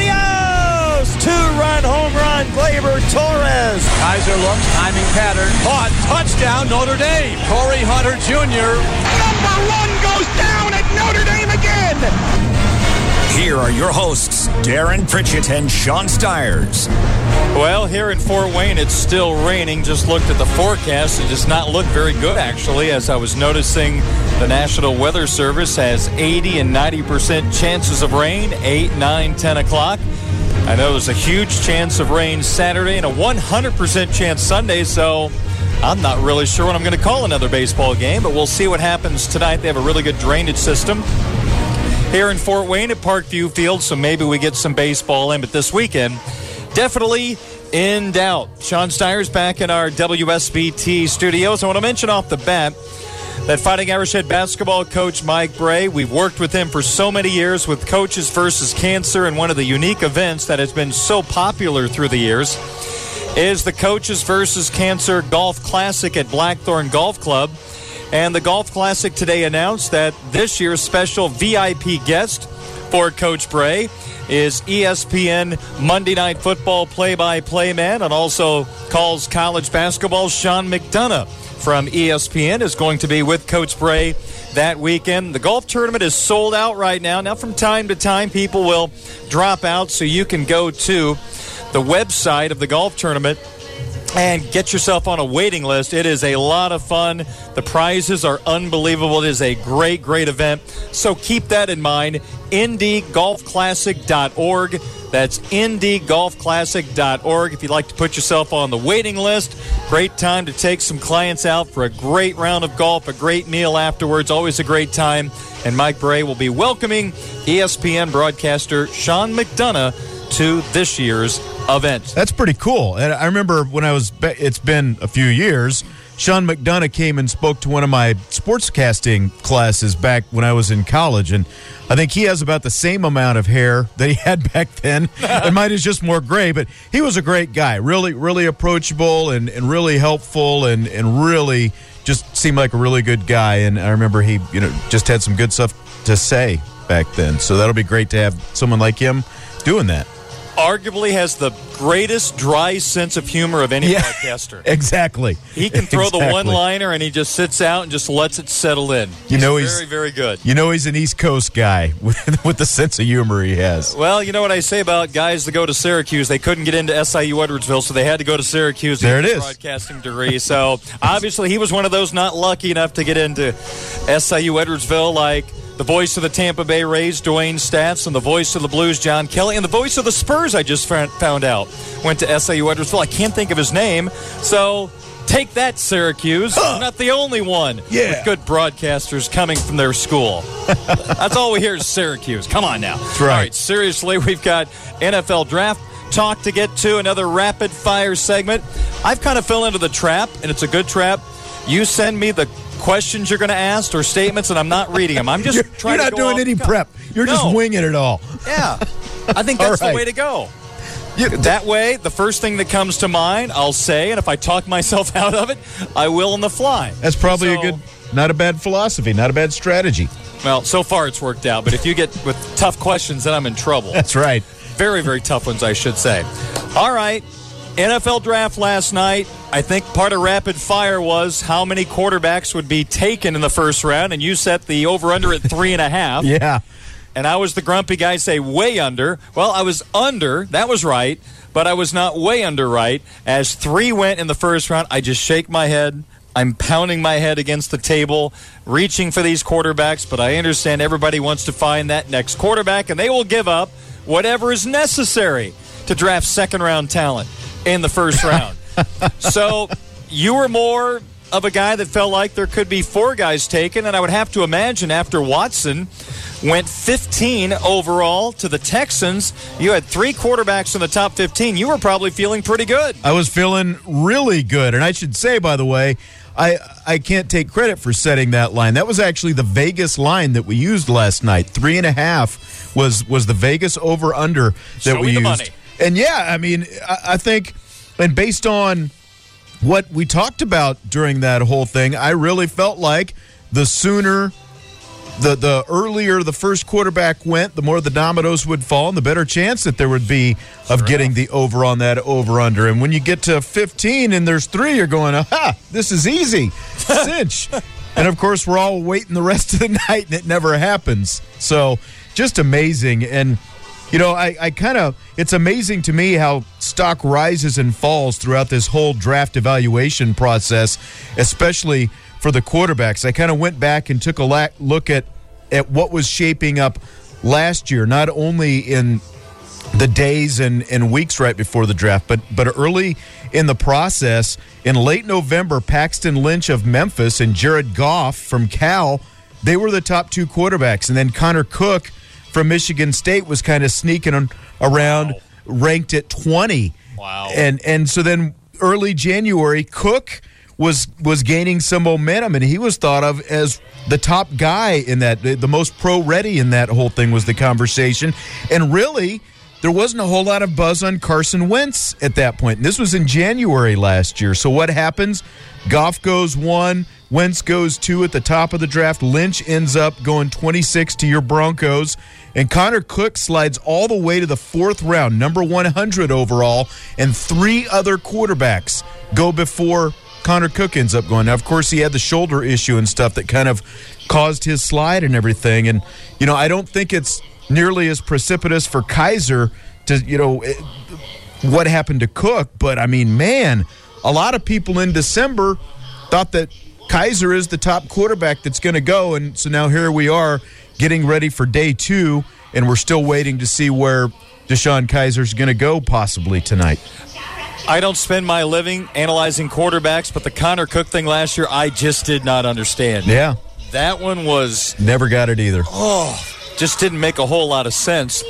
Adios! Two-run home run, Gleyber Torres. Kaiser looks, timing pattern. Caught, touchdown, Notre Dame. Corey Hunter Jr. Number one goes down at Notre Dame again. Here are your hosts, Darren Pritchett and Sean Stiers. Well, here in Fort Wayne, it's still raining. Just looked at the forecast. It does not look very good, actually, as I was noticing the National Weather Service has 80 and 90% chances of rain, 8, 9, 10 o'clock. I know there's a huge chance of rain Saturday and a 100% chance Sunday, so I'm not really sure when I'm going to call another baseball game, but we'll see what happens tonight. They have a really good drainage system here in Fort Wayne at Parkview Field, so maybe we get some baseball in. But this weekend, definitely in doubt. Sean Stiers back in our WSBT studios. I want to mention off the bat that Fighting Irish head basketball coach Mike Bray, we've worked with him for so many years with Coaches versus Cancer, and one of the unique events that has been so popular through the years is the Coaches versus Cancer Golf Classic at Blackthorn Golf Club. And the Golf Classic today announced that this year's special VIP guest for Coach Bray is ESPN Monday Night Football play-by-play man and also calls college basketball. Sean McDonough from ESPN is going to be with Coach Bray that weekend. The golf tournament is sold out right now. Now, from time to time, people will drop out, so you can go to the website of the golf tournament and get yourself on a waiting list. It is a lot of fun. The prizes are unbelievable. It is a great, great event. So keep that in mind. IndyGolfClassic.org. That's IndyGolfClassic.org. If you'd like to put yourself on the waiting list, great time to take some clients out for a great round of golf, a great meal afterwards. Always a great time. And Mike Bray will be welcoming ESPN broadcaster Sean McDonough to this year's event. That's pretty cool. And I remember when it's been a few years, Sean McDonough came and spoke to one of my sportscasting classes back when I was in college, and I think he has about the same amount of hair that he had back then. And mine is just more gray, but he was a great guy, really, really approachable and really helpful and really just seemed like a really good guy. And I remember he just had some good stuff to say back then. So that'll be great to have someone like him doing that. Arguably has the greatest dry sense of humor of any broadcaster. Exactly. He can throw the one-liner and he just sits out and just lets it settle in. He's very, very good. He's an East Coast guy with the sense of humor he has. Well, you know what I say about guys that go to Syracuse? They couldn't get into SIU Edwardsville, so they had to go to Syracuse. There it is. Broadcasting degree. So obviously he was one of those not lucky enough to get into SIU Edwardsville like the voice of the Tampa Bay Rays, Dwayne Staats, and the voice of the Blues, John Kelly, and the voice of the Spurs, I just found out, went to SIU Edwardsville. I can't think of his name, so take that, Syracuse. I'm not the only one with good broadcasters coming from their school. That's all we hear is Syracuse. Come on now. That's right. All right, seriously, we've got NFL draft talk to get to, another rapid fire segment. I've kind of fell into the trap, and it's a good trap. You send me the questions you're going to ask or statements, and I'm not reading them. I'm just trying to You're not doing any prep. You're just winging it all. Yeah. I think that's the way to go. That way, the first thing that comes to mind, I'll say, and if I talk myself out of it, I will on the fly. That's probably not a bad philosophy, not a bad strategy. Well, so far it's worked out, but if you get with tough questions, then I'm in trouble. That's right. Very, very tough ones, I should say. All right. NFL draft last night. I think part of rapid fire was how many quarterbacks would be taken in the first round, and you set the over-under at 3.5. Yeah. And I was the grumpy guy say way under. Well, I was under. That was right. But I was not way under right. As 3 went in the first round, I just shake my head. I'm pounding my head against the table, reaching for these quarterbacks. But I understand everybody wants to find that next quarterback, and they will give up whatever is necessary to draft second-round talent in the first round. So you were more of a guy that felt like there could be 4 guys taken, and I would have to imagine after Watson went 15 overall to the Texans, you had 3 quarterbacks in the top 15. You were probably feeling pretty good. I was feeling really good, and I should say, by the way, I can't take credit for setting that line. That was actually the Vegas line that we used last night. 3.5 was the Vegas over-under that we used. The money. And yeah, I mean, I think, and based on what we talked about during that whole thing, I really felt like the sooner, the earlier the first quarterback went, the more the dominoes would fall, and the better chance that there would be of getting the over on that over-under. And when you get to 15 and there's 3, you're going, aha, this is easy. Cinch. And, of course, we're all waiting the rest of the night, and it never happens. So just amazing. And, you know, I kind of – it's amazing to me how stock rises and falls throughout this whole draft evaluation process, especially for the quarterbacks. I kind of went back and took a look at what was shaping up last year, not only in the days and weeks right before the draft, but early in the process. In late November, Paxton Lynch of Memphis and Jared Goff from Cal, they were the top 2 quarterbacks. And then Connor Cook from Michigan State was kind of sneaking around, ranked at 20. Wow. And so then early January, Cook was gaining some momentum, and he was thought of as the top guy in that, the most pro-ready in that whole thing was the conversation. And really, there wasn't a whole lot of buzz on Carson Wentz at that point. And this was in January last year. So what happens? Goff goes 1, Wentz goes 2 at the top of the draft. Lynch ends up going 26 to your Broncos. And Connor Cook slides all the way to the 4th round, number 100 overall, and 3 other quarterbacks go before Connor Cook ends up going. Now, of course, he had the shoulder issue and stuff that kind of caused his slide and everything. And, you know, I don't think it's nearly as precipitous for Kaiser to, you know, what happened to Cook. But, I mean, man, a lot of people in December thought that Kaiser is the top quarterback that's going to go. And so now here we are getting ready for day 2, and we're still waiting to see where Deshaun Kaiser's going to go possibly tonight. I don't spend my living analyzing quarterbacks, but the Connor Cook thing last year, I just did not understand. Yeah. That one was... Never got it either. Oh, just didn't make a whole lot of sense.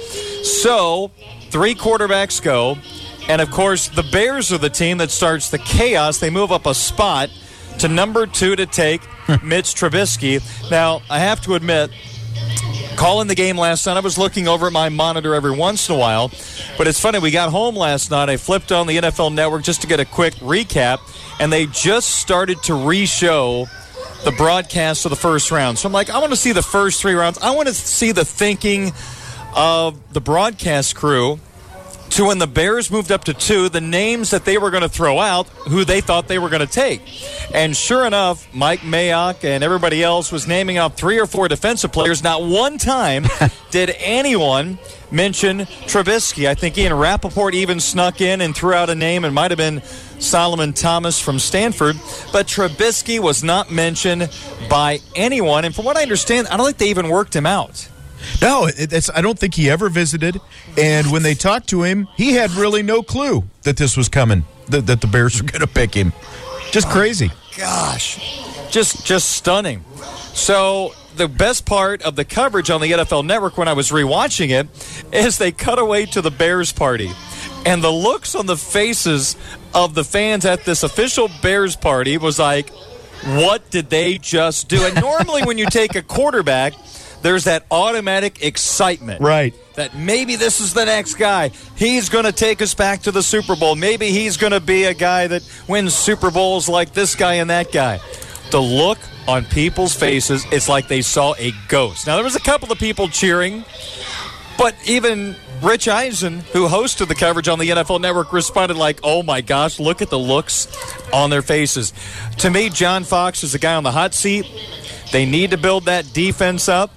So, 3 quarterbacks go, and of course, the Bears are the team that starts the chaos. They move up a spot to number 2 to take Mitch Trubisky. Now, I have to admit, calling the game last night, I was looking over at my monitor every once in a while. But it's funny, we got home last night. I flipped on the NFL Network just to get a quick recap, and they just started to re-show the broadcast of the first round. So I'm like, I want to see the first 3 rounds. I want to see the thinking of the broadcast crew to when the Bears moved up to 2, the names that they were going to throw out, who they thought they were going to take. And sure enough, Mike Mayock and everybody else was naming off 3 or 4 defensive players. Not one time did anyone mention Trubisky. I think Ian Rappaport even snuck in and threw out a name. It might have been Solomon Thomas from Stanford. But Trubisky was not mentioned by anyone. And from what I understand, I don't think they even worked him out. No, I don't think he ever visited. And when they talked to him, he had really no clue that this was coming, that the Bears were going to pick him. Just crazy. Gosh, just stunning. So the best part of the coverage on the NFL Network when I was rewatching it is they cut away to the Bears party. And the looks on the faces of the fans at this official Bears party was like, what did they just do? And normally when you take a quarterback, there's that automatic excitement. Right. That maybe this is the next guy. He's going to take us back to the Super Bowl. Maybe he's going to be a guy that wins Super Bowls like this guy and that guy. The look on people's faces, it's like they saw a ghost. Now, there was a couple of people cheering, but even Rich Eisen, who hosted the coverage on the NFL Network, responded like, oh my gosh, look at the looks on their faces. To me, John Fox is the guy on the hot seat. They need to build that defense up.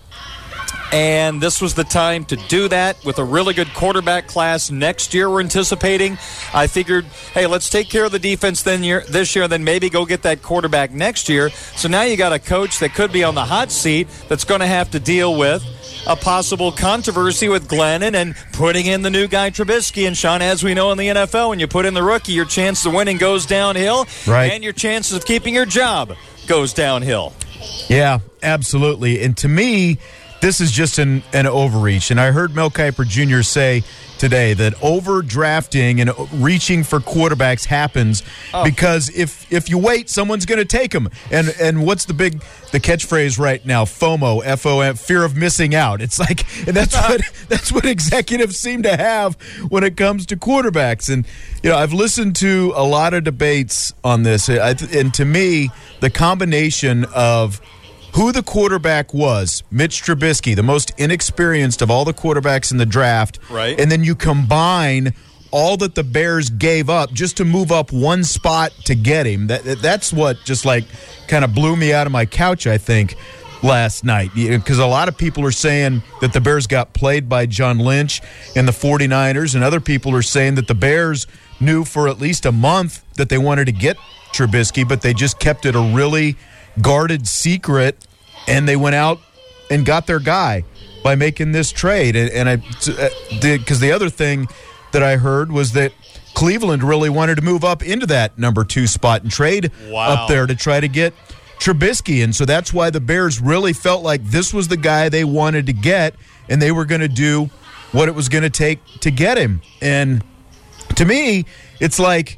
And this was the time to do that with a really good quarterback class next year we're anticipating. I figured, hey, let's take care of the defense this year, then maybe go get that quarterback next year. So now you got a coach that could be on the hot seat that's going to have to deal with a possible controversy with Glennon and putting in the new guy Trubisky. And, Sean, as we know in the NFL, when you put in the rookie, your chance of winning goes downhill, right, and your chances of keeping your job goes downhill. Yeah, absolutely. And to me, this is just an overreach. And I heard Mel Kiper Jr. say today that overdrafting and reaching for quarterbacks happens because if you wait, someone's going to take them. And what's the catchphrase right now? FOMO, F-O-M, fear of missing out. It's like that's what executives seem to have when it comes to quarterbacks. And I've listened to a lot of debates on this, and to me, the combination of who the quarterback was, Mitch Trubisky, the most inexperienced of all the quarterbacks in the draft. Right. And then you combine all that the Bears gave up just to move up one spot to get him. That's what just like kind of blew me out of my couch, I think, last night. Because a lot of people are saying that the Bears got played by John Lynch and the 49ers, and other people are saying that the Bears knew for at least a month that they wanted to get Trubisky, but they just kept it a really guarded secret, and they went out and got their guy by making this trade. And I did, because the other thing that I heard was that Cleveland really wanted to move up into that number 2 spot and trade up there to try to get Trubisky. And so that's why the Bears really felt like this was the guy they wanted to get, and they were going to do what it was going to take to get him. And to me, it's like,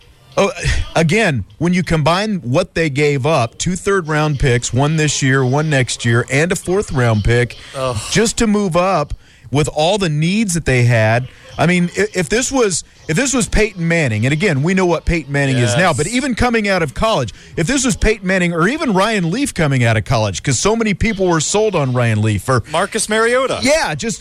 again, when you combine what they gave up, 2 third-round picks, one this year, one next year, and a 4th-round pick, just to move up with all the needs that they had. I mean, if this was Peyton Manning, and again, we know what Peyton Manning is now, but even coming out of college, if this was Peyton Manning or even Ryan Leaf coming out of college, because so many people were sold on Ryan Leaf, or Marcus Mariota. Yeah, just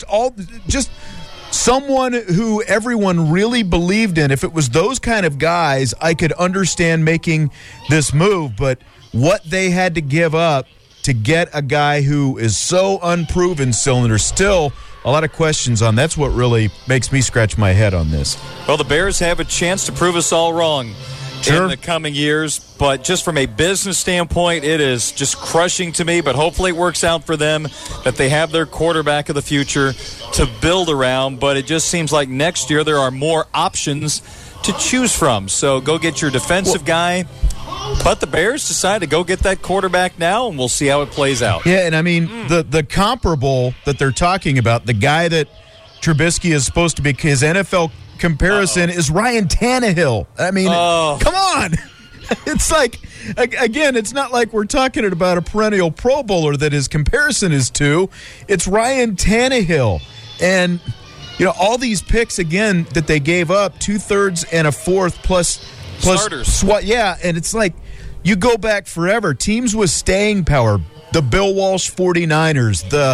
someone who everyone really believed in. If it was those kind of guys, I could understand making this move. But what they had to give up to get a guy who is so unproven still, and there's still a lot of questions on, that's what really makes me scratch my head on this. Well, the Bears have a chance to prove us all wrong in the coming years, but just from a business standpoint, it is just crushing to me, but hopefully it works out for them that they have their quarterback of the future to build around. But it just seems like next year there are more options to choose from. So go get your defensive guy, but the Bears decide to go get that quarterback now, and we'll see how it plays out. Yeah, and I mean, the comparable that they're talking about, the guy that Trubisky is supposed to be, his NFL comparison is Ryan Tannehill. I mean, come on. It's like, again, it's not like we're talking about a perennial Pro Bowler that his comparison is to. It's Ryan Tannehill. And, all these picks, again, that they gave up, 2/3 and a 4th plus starters. And it's like, you go back forever. Teams with staying power, the Bill Walsh 49ers, the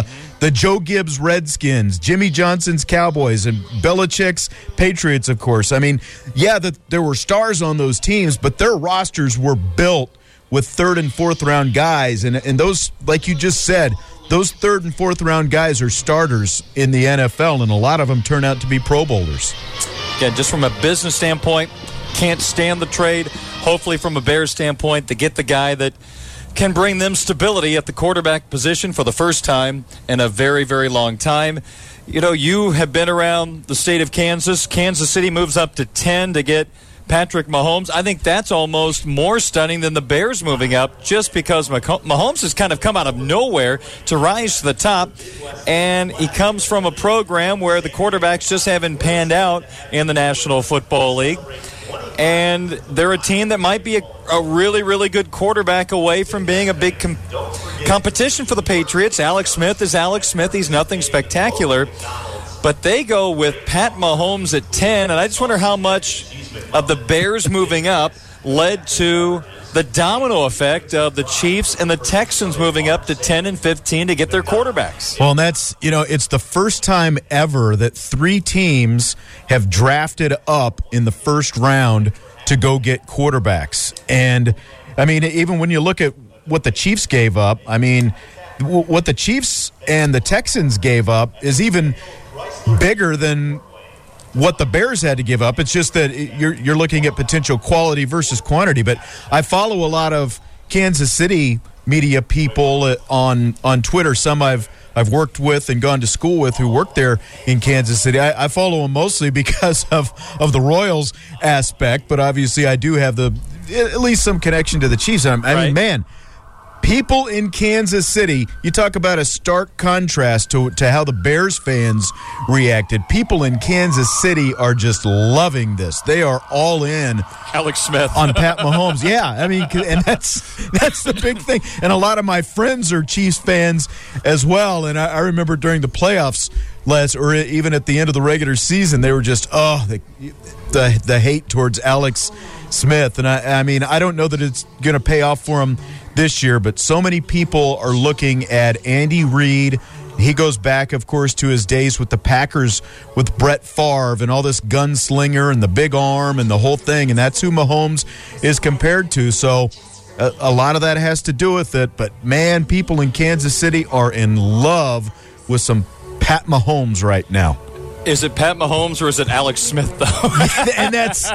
the Joe Gibbs Redskins, Jimmy Johnson's Cowboys, and Belichick's Patriots, of course. I mean, yeah, there were stars on those teams, but their rosters were built with third and fourth round guys. And those, like you just said, those third and fourth round guys are starters in the NFL, and a lot of them turn out to be Pro Bowlers. Again, just from a business standpoint, can't stand the trade. Hopefully from a Bears standpoint, they get the guy that can bring them stability at the quarterback position for the first time in a very, very long time. You know, you have been around the state of Kansas. Kansas City moves up to 10 to get Patrick Mahomes. I think that's almost more stunning than the Bears moving up, just because Mahomes has kind of come out of nowhere to rise to the top, and he comes from a program where the quarterbacks just haven't panned out in the National Football League. And they're a team that might be a really, really good quarterback away from being a big competition for the Patriots. Alex Smith is Alex Smith. He's nothing spectacular. But they go with Pat Mahomes at 10, and I just wonder how much of the Bears moving up led to the domino effect of the Chiefs and the Texans moving up to 10 and 15 to get their quarterbacks. Well, and that's, it's the first time ever that 3 teams have drafted up in the first round to go get quarterbacks. And, I mean, even when you look at what the Chiefs gave up, I mean, what the Chiefs and the Texans gave up is even bigger than what the Bears had to give up. It's just that you're looking at potential quality versus quantity. But I follow a lot of Kansas City media people on Twitter. Some I've worked with and gone to school with who work there in Kansas City. I follow them mostly because of the Royals aspect, but obviously I do have at least some connection to the Chiefs. I mean, man, people in Kansas City, you talk about a stark contrast to how the Bears fans reacted. People in Kansas City are just loving this. They are all in. Alex Smith. On Pat Mahomes. Yeah, I mean, and that's the big thing. And a lot of my friends are Chiefs fans as well. And I remember during the playoffs or even at the end of the regular season, they were just, the hate towards Alex Smith. And I mean, I don't know that it's going to pay off for him this year, but so many people are looking at Andy Reid. He goes back, of course, to his days with the Packers with Brett Favre and all this gunslinger and the big arm and the whole thing, and that's who Mahomes is compared to. So a lot of that has to do with it, but man, people in Kansas City are in love with some Pat Mahomes right now. Is it Pat Mahomes or is it Alex Smith, though? and that's,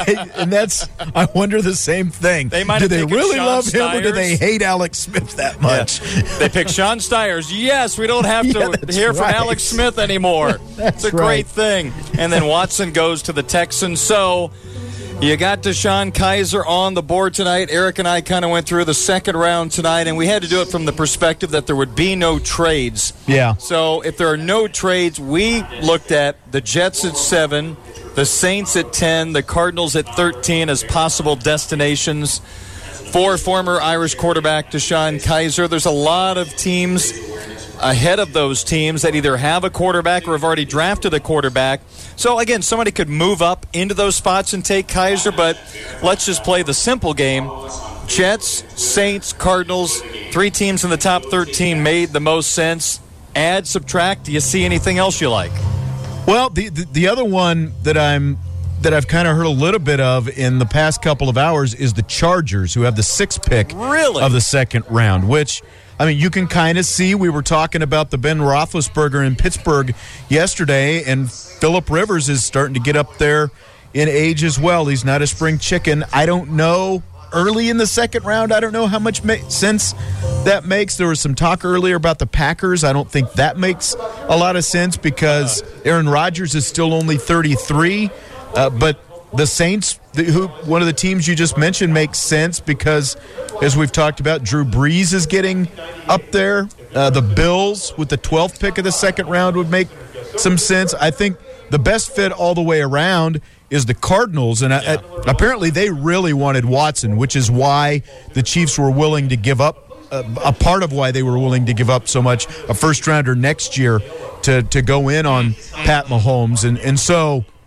I wonder the same thing. Do they really love him or do they hate Alex Smith that much? Yeah. They pick Sean Stiers. Yes, we don't have to hear from Alex Smith anymore. It's a great thing. And then Watson goes to the Texans. So you got DeShone Kizer on the board tonight. Eric and I kind of went through the second round tonight, and we had to do it from the perspective that there would be no trades. Yeah. So if there are no trades, we looked at the Jets at 7, the Saints at 10, the Cardinals at 13 as possible destinations for former Irish quarterback DeShone Kizer. There's a lot of teams ahead of those teams that either have a quarterback or have already drafted a quarterback. So, again, somebody could move up into those spots and take Kizer, but let's just play the simple game. Jets, Saints, Cardinals, 3 teams in the top 13 made the most sense. Add, subtract. Do you see anything else you like? Well, the other one that I've kind of heard a little bit of in the past couple of hours is the Chargers, who have the 6th pick of the second round, which, I mean, you can kind of see. We were talking about the Ben Roethlisberger in Pittsburgh yesterday, and Phillip Rivers is starting to get up there in age as well. He's not a spring chicken. I don't know. Early in the second round, I don't know how much sense that makes. There was some talk earlier about the Packers. I don't think that makes a lot of sense because Aaron Rodgers is still only 33. But the Saints, one of the teams you just mentioned, makes sense because, as we've talked about, Drew Brees is getting up there. The Bills with the 12th pick of the second round would make some sense. I think the best fit all the way around is the Cardinals, and apparently they really wanted Watson, which is why the Chiefs were willing to give up, a part of why they were willing to give up so much, a first-rounder next year to go in on Pat Mahomes. And so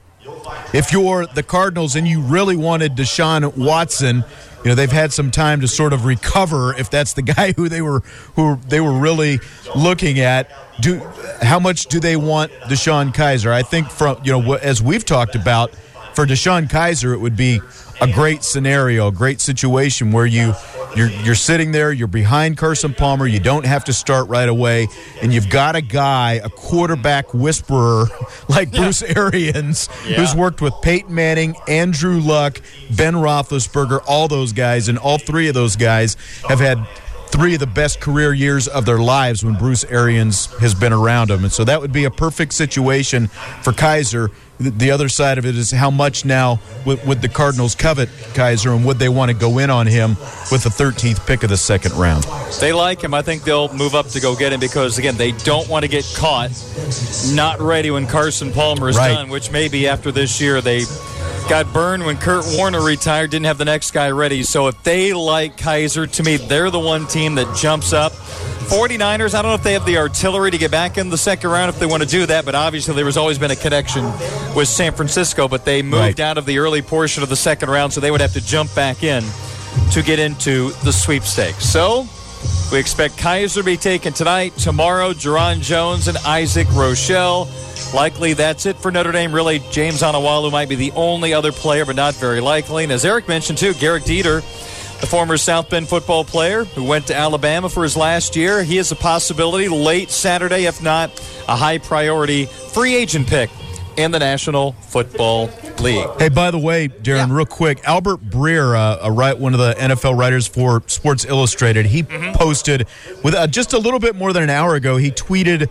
if you're the Cardinals and you really wanted Deshaun Watson, they've had some time to sort of recover if that's the guy who they were really looking at. How much do they want DeShone Kizer? I think as we've talked about, for DeShone Kizer, it would be a great scenario, a great situation where you're sitting there, you're behind Carson Palmer, you don't have to start right away, and you've got a quarterback whisperer like Bruce Arians, who's worked with Peyton Manning, Andrew Luck, Ben Roethlisberger, all those guys, and all three of those guys have had 3 of the best career years of their lives when Bruce Arians has been around them. And so that would be a perfect situation for Kizer. The other side of it is how much now would the Cardinals covet Kizer, and would they want to go in on him with the 13th pick of the second round? They like him. I think they'll move up to go get him because, again, they don't want to get caught not ready when Carson Palmer is done, which maybe after this year they got burned when Kurt Warner retired, didn't have the next guy ready. So if they like Kizer, to me, they're the one team that jumps up. 49ers, I don't know if they have the artillery to get back in the second round if they want to do that, but obviously there has always been a connection with San Francisco, but they moved out of the early portion of the second round, so they would have to jump back in to get into the sweepstakes. So we expect Kizer to be taken tonight. Tomorrow, Jerron Jones and Isaac Rochelle. Likely that's it for Notre Dame. Really, James Anawalu might be the only other player, but not very likely. And as Eric mentioned, too, Garrett Dieter, the former South Bend football player who went to Alabama for his last year, he is a possibility late Saturday, if not a high priority free agent pick in the National Football League. Hey, by the way, Darren, real quick, Albert Breer, one of the NFL writers for Sports Illustrated, he posted with just a little bit more than an hour ago. He tweeted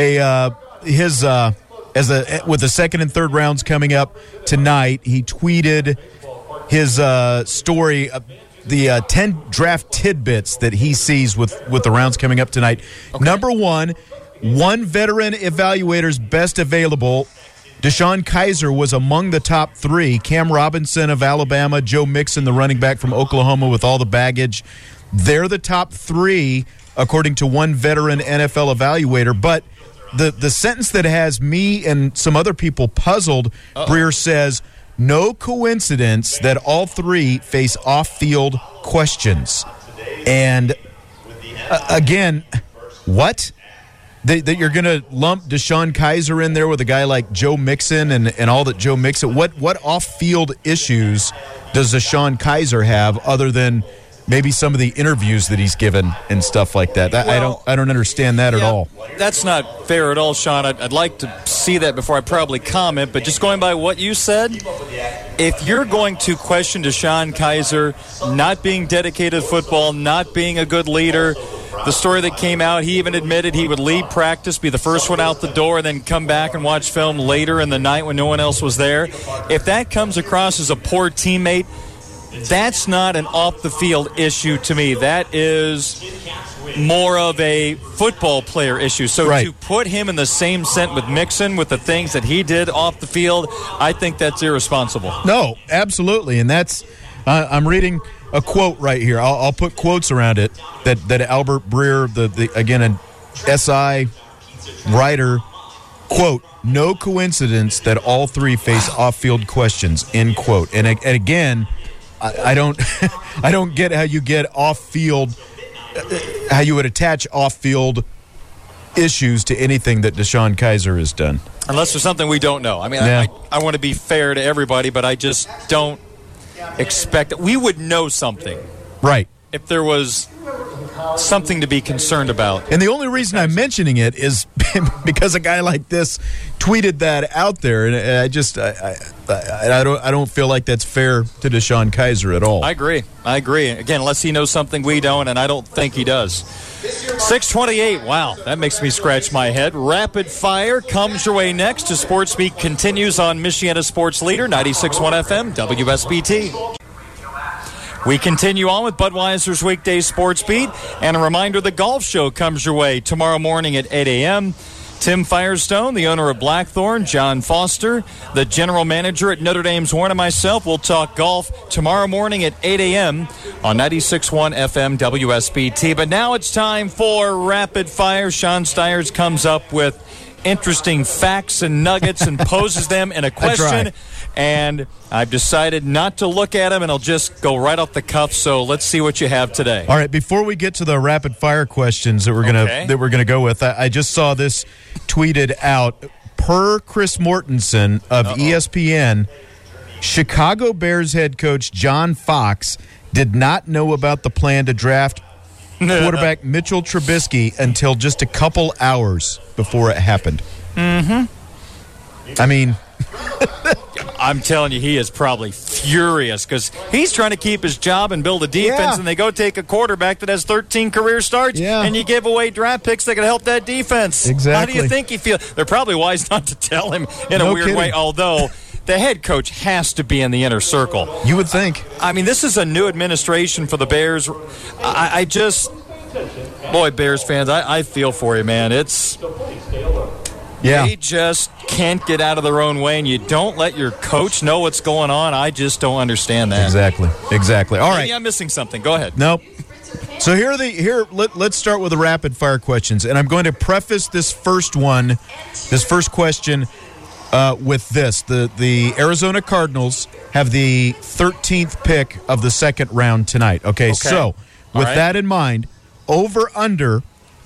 with the second and third rounds coming up tonight. He tweeted his story. The 10 draft tidbits that he sees with the rounds coming up tonight. Okay. Number one veteran evaluator's best available. DeShone Kizer was among the top 3. Cam Robinson of Alabama, Joe Mixon, the running back from Oklahoma with all the baggage. They're the top 3, according to one veteran NFL evaluator. But the sentence that has me and some other people puzzled, Breer says, no coincidence that all 3 face off-field questions. And, again, what? That you're going to lump DeShone Kizer in there with a guy like Joe Mixon and all that Joe Mixon. What off-field issues does DeShone Kizer have other than maybe some of the interviews that he's given and stuff like that? I don't understand that at all. That's not fair at all, Sean. I'd like to see that before I probably comment, but just going by what you said, if you're going to question DeShone Kizer not being dedicated to football, not being a good leader, the story that came out, he even admitted he would leave practice, be the first one out the door, and then come back and watch film later in the night when no one else was there. If that comes across as a poor teammate, that's not an off-the-field issue to me. That is more of a football player issue. So to put him in the same scent with Mixon, with the things that he did off the field, I think that's irresponsible. No, absolutely. And that's I'm reading a quote right here. I'll put quotes around it that Albert Breer, again, an SI writer, quote, no coincidence that all 3 face off-field questions, end quote. And again, I don't get how you get off-field, how you would attach off-field issues to anything that DeShone Kizer has done. Unless there's something we don't know. I mean, I want to be fair to everybody, but I just don't expect that we would know something. Right. If there was something to be concerned about. And the only reason I'm mentioning it is because a guy like this tweeted that out there, and I don't feel like that's fair to DeShone Kizer at all. I agree. Again, unless he knows something we don't, and I don't think he does. 6:28. Wow, that makes me scratch my head. Rapid Fire comes your way next as Sports Beat continues on Michiana Sports Leader 96.1 FM WSBT. We continue on with Budweiser's Weekday Sports Beat, and a reminder, the golf show comes your way tomorrow morning at 8 a.m. Tim Firestone, the owner of Blackthorn, John Foster, the general manager at Notre Dame's Horn, and myself will talk golf tomorrow morning at 8 a.m. on 96.1 FM WSBT. But now it's time for Rapid Fire. Sean Stiers comes up with interesting facts and nuggets and poses them in a question. And I've decided not to look at them, and I'll just go right off the cuff. So let's see what you have today. All right, before we get to the rapid fire questions that we're gonna go with, I just saw this tweeted out per Chris Mortensen of ESPN. Chicago Bears head coach John Fox did not know about the plan to draft quarterback Mitchell Trubisky until just a couple hours before it happened. Mm-hmm. I mean, I'm telling you, he is probably furious because he's trying to keep his job and build a defense, and they go take a quarterback that has 13 career starts, and you give away draft picks that can help that defense. Exactly. How do you think he feels? They're probably wise not to tell him in a weird way, although the head coach has to be in the inner circle. You would think. I mean, this is a new administration for the Bears. I just, boy, Bears fans, I feel for you, man. They just can't get out of their own way, and you don't let your coach know what's going on. I just don't understand that. Exactly. All right. Maybe I'm missing something. Go ahead. Nope. So let's start with the rapid fire questions, and I'm going to preface this first question with this. The Arizona Cardinals have the 13th pick of the second round tonight. Okay. So with that in mind, over under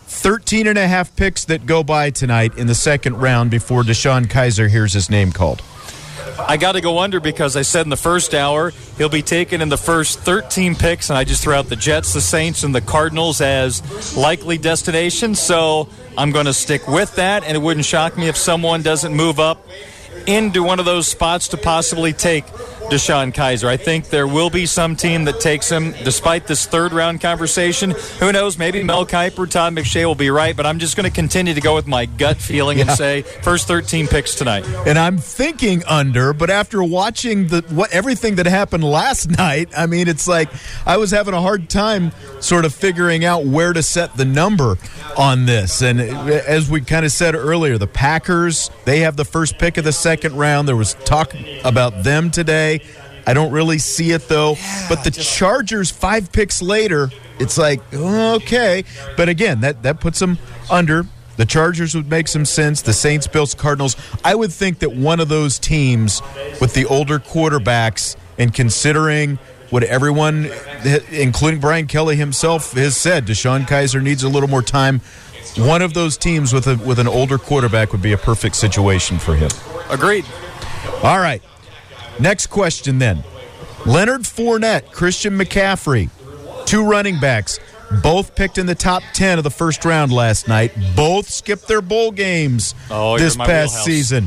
13.5 picks that go by tonight in the second round before DeShone Kizer hears his name called. I got to go under because I said in the first hour he'll be taken in the first 13 picks, and I just threw out the Jets, the Saints, and the Cardinals as likely destinations. So I'm going to stick with that, and it wouldn't shock me if someone doesn't move up into one of those spots to possibly take DeShone Kizer. I think there will be some team that takes him despite this third-round conversation. Who knows? Maybe Mel Kiper, Todd McShay will be right, but I'm just going to continue to go with my gut feeling and say first 13 picks tonight. And I'm thinking under, but after watching everything that happened last night, I mean, it's like I was having a hard time sort of figuring out where to set the number on this. And as we kind of said earlier, the Packers, they have the first pick of the second round. There was talk about them today. I don't really see it, though. But the Chargers, 5 picks later, it's like, okay. But again, that puts them under. The Chargers would make some sense. The Saints, Bills, Cardinals. I would think that one of those teams with the older quarterbacks, and considering what everyone, including Brian Kelly himself, has said, DeShone Kizer needs a little more time. One of those teams with an older quarterback would be a perfect situation for him. Agreed. All right. Next question then. Leonard Fournette, Christian McCaffrey, 2 running backs, both picked in the top 10 of the first round last night. Both skipped their bowl games this past season.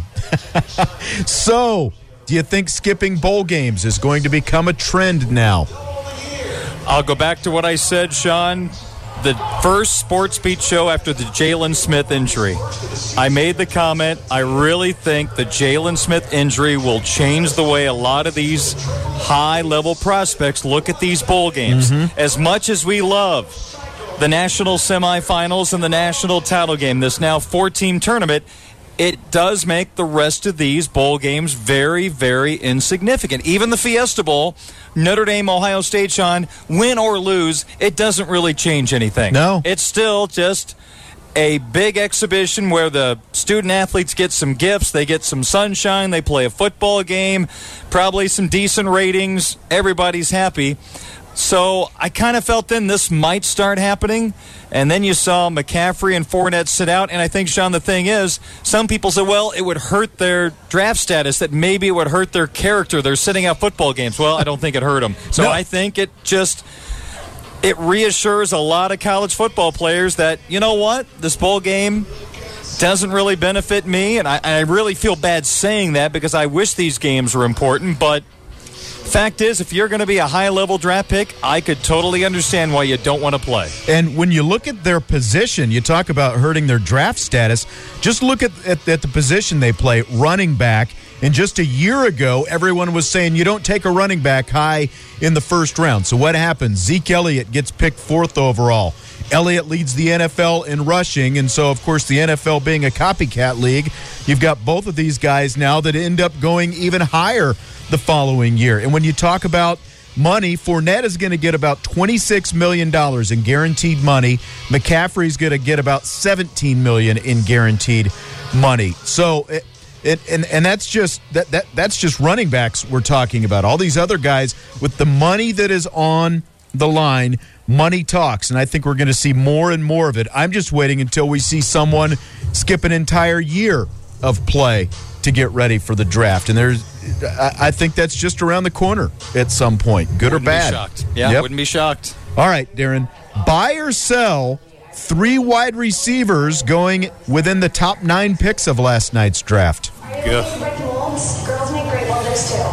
So, do you think skipping bowl games is going to become a trend now? I'll go back to what I said, Sean. The first Sports Beat show after the Jalen Smith injury, I made the comment, I really think the Jalen Smith injury will change the way a lot of these high-level prospects look at these bowl games. Mm-hmm. As much as we love the national semifinals and the national title game, this now 4-team tournament, it does make the rest of these bowl games very, very insignificant. Even the Fiesta Bowl, Notre Dame, Ohio State, Sean, win or lose, it doesn't really change anything. No. It's still just a big exhibition where the student athletes get some gifts, they get some sunshine, they play a football game, probably some decent ratings, everybody's happy. So I kind of felt then this might start happening. And then you saw McCaffrey and Fournette sit out. And I think, Sean, the thing is, some people said, well, it would hurt their draft status, that maybe it would hurt their character. They're sitting out football games. Well, I don't think it hurt them. So no. I think it reassures a lot of college football players that, you know what, this bowl game doesn't really benefit me. And I really feel bad saying that because I wish these games were important. But fact is, if you're going to be a high-level draft pick, I could totally understand why you don't want to play. And when you look at their position, you talk about hurting their draft status, just look at the position they play, running back. And just a year ago, everyone was saying you don't take a running back high in the first round. So what happens? Zeke Elliott gets picked 4th overall. Elliott leads the NFL in rushing, and so, of course, the NFL being a copycat league, you've got both of these guys now that end up going even higher the following year. And when you talk about money, Fournette is going to get about $26 million in guaranteed money. McCaffrey's going to get about $17 million in guaranteed money. So, and that's just that's just running backs we're talking about. All these other guys with the money that is on the line, money talks, and I think we're going to see more and more of it. I'm just waiting until we see someone skip an entire year of play to get ready for the draft, and I think that's just around the corner at some point, good or bad. Wouldn't be shocked. Yeah, wouldn't be shocked. All right, Darren, buy or sell 3 wide receivers going within the top 9 picks of last night's draft. Good. Girls make great mothers too.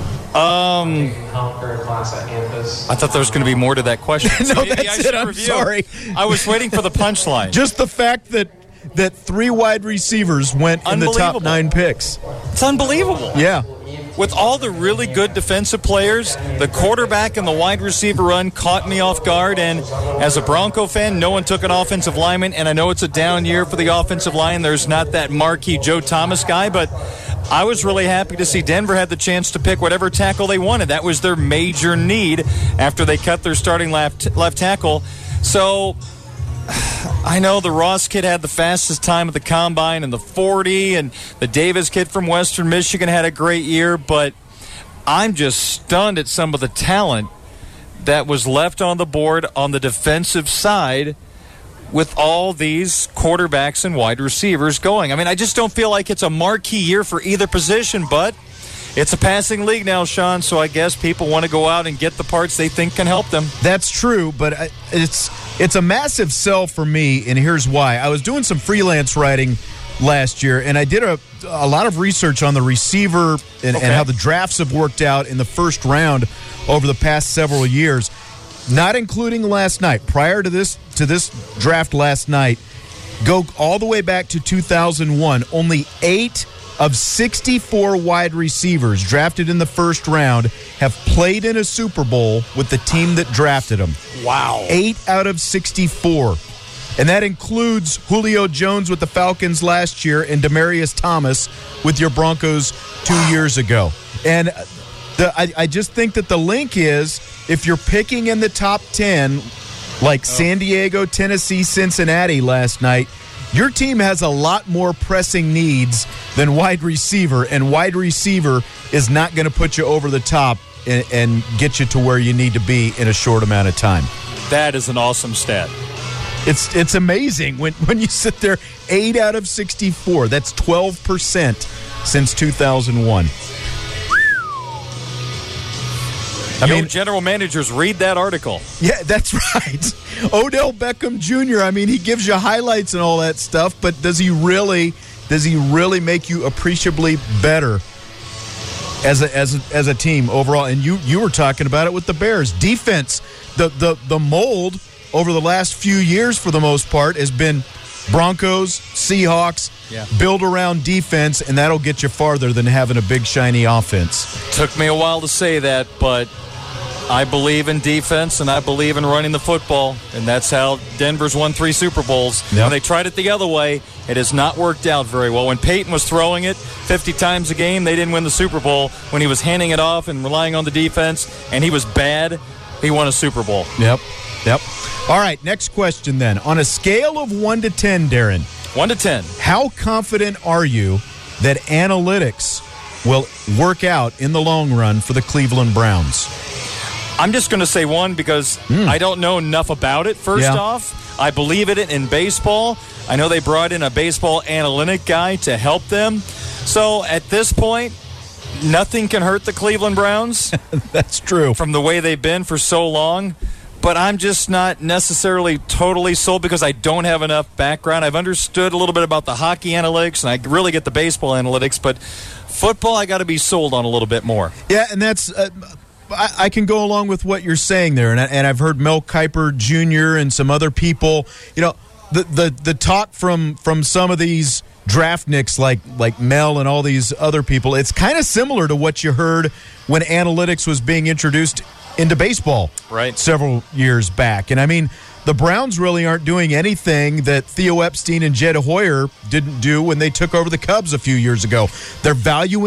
I thought there was going to be more to that question. No, that's it. I'm sorry. I was waiting for the punchline. Just the fact that 3 wide receivers went in the top 9 picks. It's unbelievable. Yeah. With all the really good defensive players, the quarterback and the wide receiver run caught me off guard. And as a Bronco fan, no one took an offensive lineman. And I know it's a down year for the offensive line. There's not that marquee Joe Thomas guy, but I was really happy to see Denver had the chance to pick whatever tackle they wanted. That was their major need after they cut their starting left tackle. So I know the Ross kid had the fastest time at the Combine in the 40, and the Davis kid from Western Michigan had a great year, but I'm just stunned at some of the talent that was left on the board on the defensive side with all these quarterbacks and wide receivers going. I mean, I just don't feel like it's a marquee year for either position, but it's a passing league now, Sean, so I guess people want to go out and get the parts they think can help them. That's true, but it's a massive sell for me, and here's why. I was doing some freelance writing last year, and I did a lot of research on the receiver and how the drafts have worked out in the first round over the past several years, not including last night. Prior to this draft last night, go all the way back to 2001, only 8 of 64 wide receivers drafted in the first round have played in a Super Bowl with the team that drafted them. Wow. 8 out of 64. And that includes Julio Jones with the Falcons last year and Demaryius Thomas with your Broncos 2 years ago. And I just think that the link is if you're picking in the top 10, like San Diego, Tennessee, Cincinnati last night, your team has a lot more pressing needs than wide receiver, and wide receiver is not going to put you over the top and get you to where you need to be in a short amount of time. That is an awesome stat. It's amazing when you sit there, 8 out of 64. That's 12% since 2001. I mean, general managers, read that article. Yeah, that's right. Odell Beckham Jr., I mean, he gives you highlights and all that stuff, but does he really make you appreciably better as a team overall? And you were talking about it with the Bears. Defense, the mold over the last few years for the most part has been Broncos, Seahawks, build around defense, and that'll get you farther than having a big, shiny offense. Took me a while to say that, but I believe in defense, and I believe in running the football, and that's how Denver's won 3 Super Bowls. Yep. When they tried it the other way, it has not worked out very well. When Peyton was throwing it 50 times a game, they didn't win the Super Bowl. When he was handing it off and relying on the defense, and he was bad, he won a Super Bowl. Yep. All right, next question then. On a scale of 1 to 10, Darren. 1 to 10. How confident are you that analytics will work out in the long run for the Cleveland Browns? I'm just going to say 1 because I don't know enough about it, first off. I believe in it in baseball. I know they brought in a baseball analytic guy to help them. So at this point, nothing can hurt the Cleveland Browns. That's true. From the way they've been for so long. But I'm just not necessarily totally sold because I don't have enough background. I've understood a little bit about the hockey analytics, and I really get the baseball analytics. But football, I got to be sold on a little bit more. Yeah, and that's I can go along with what you're saying there. And I've heard Mel Kiper Jr. and some other people. You know, the talk from some of these draftniks like Mel and all these other people, it's kind of similar to what you heard when analytics was being introduced into baseball several years back. And I mean, the Browns really aren't doing anything that Theo Epstein and Jed Hoyer didn't do when they took over the Cubs a few years ago. They're valuing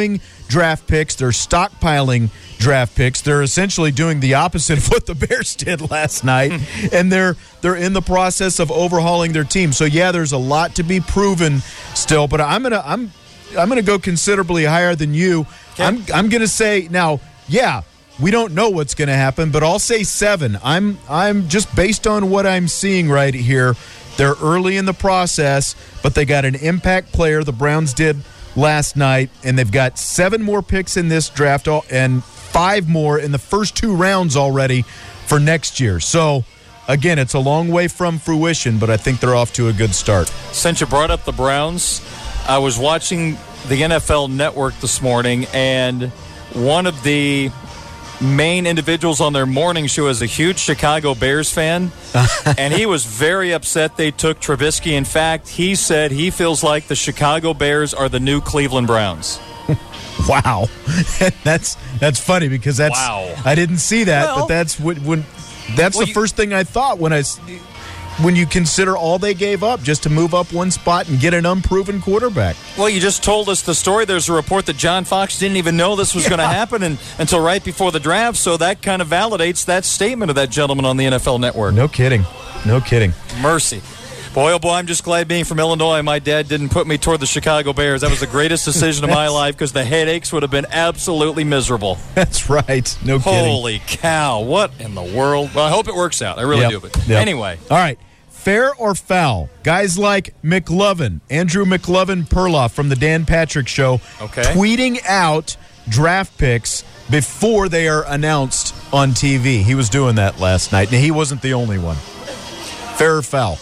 draft picks. They're stockpiling draft picks. They're essentially doing the opposite of what the Bears did last night, and they're in the process of overhauling their team. So yeah, there's a lot to be proven still, but I'm gonna go considerably higher than you. Okay. I'm gonna say now, yeah, we don't know what's gonna happen, but I'll say 7. I'm just based on what I'm seeing right here. They're early in the process, but they got an impact player. The Browns did last night, and they've got 7 more picks in this draft and 5 more in the first 2 rounds already for next year. So, again, it's a long way from fruition, but I think they're off to a good start. Since you brought up the Browns, I was watching the NFL Network this morning, and one of the main individuals on their morning show is a huge Chicago Bears fan, and he was very upset they took Trubisky. In fact, he said he feels like the Chicago Bears are the new Cleveland Browns. Wow. That's funny because that's wow. I didn't see that, but that's the first thing I thought when you consider all they gave up just to move up one spot and get an unproven quarterback. Well, you just told us the story. There's a report that John Fox didn't even know this was going to happen until right before the draft, so that kind of validates that statement of that gentleman on the NFL Network. No kidding. Mercy. Boy, oh boy, I'm just glad being from Illinois, my dad didn't put me toward the Chicago Bears. That was the greatest decision of my life because the headaches would have been absolutely miserable. That's right. No kidding. Holy cow. What in the world? Well, I hope it works out. I really do. But anyway. All right. Fair or foul? Guys like McLovin, Andrew McLovin Perloff from the Dan Patrick Show, tweeting out draft picks before they are announced on TV. He was doing that last night, and he wasn't the only one. Fair or foul?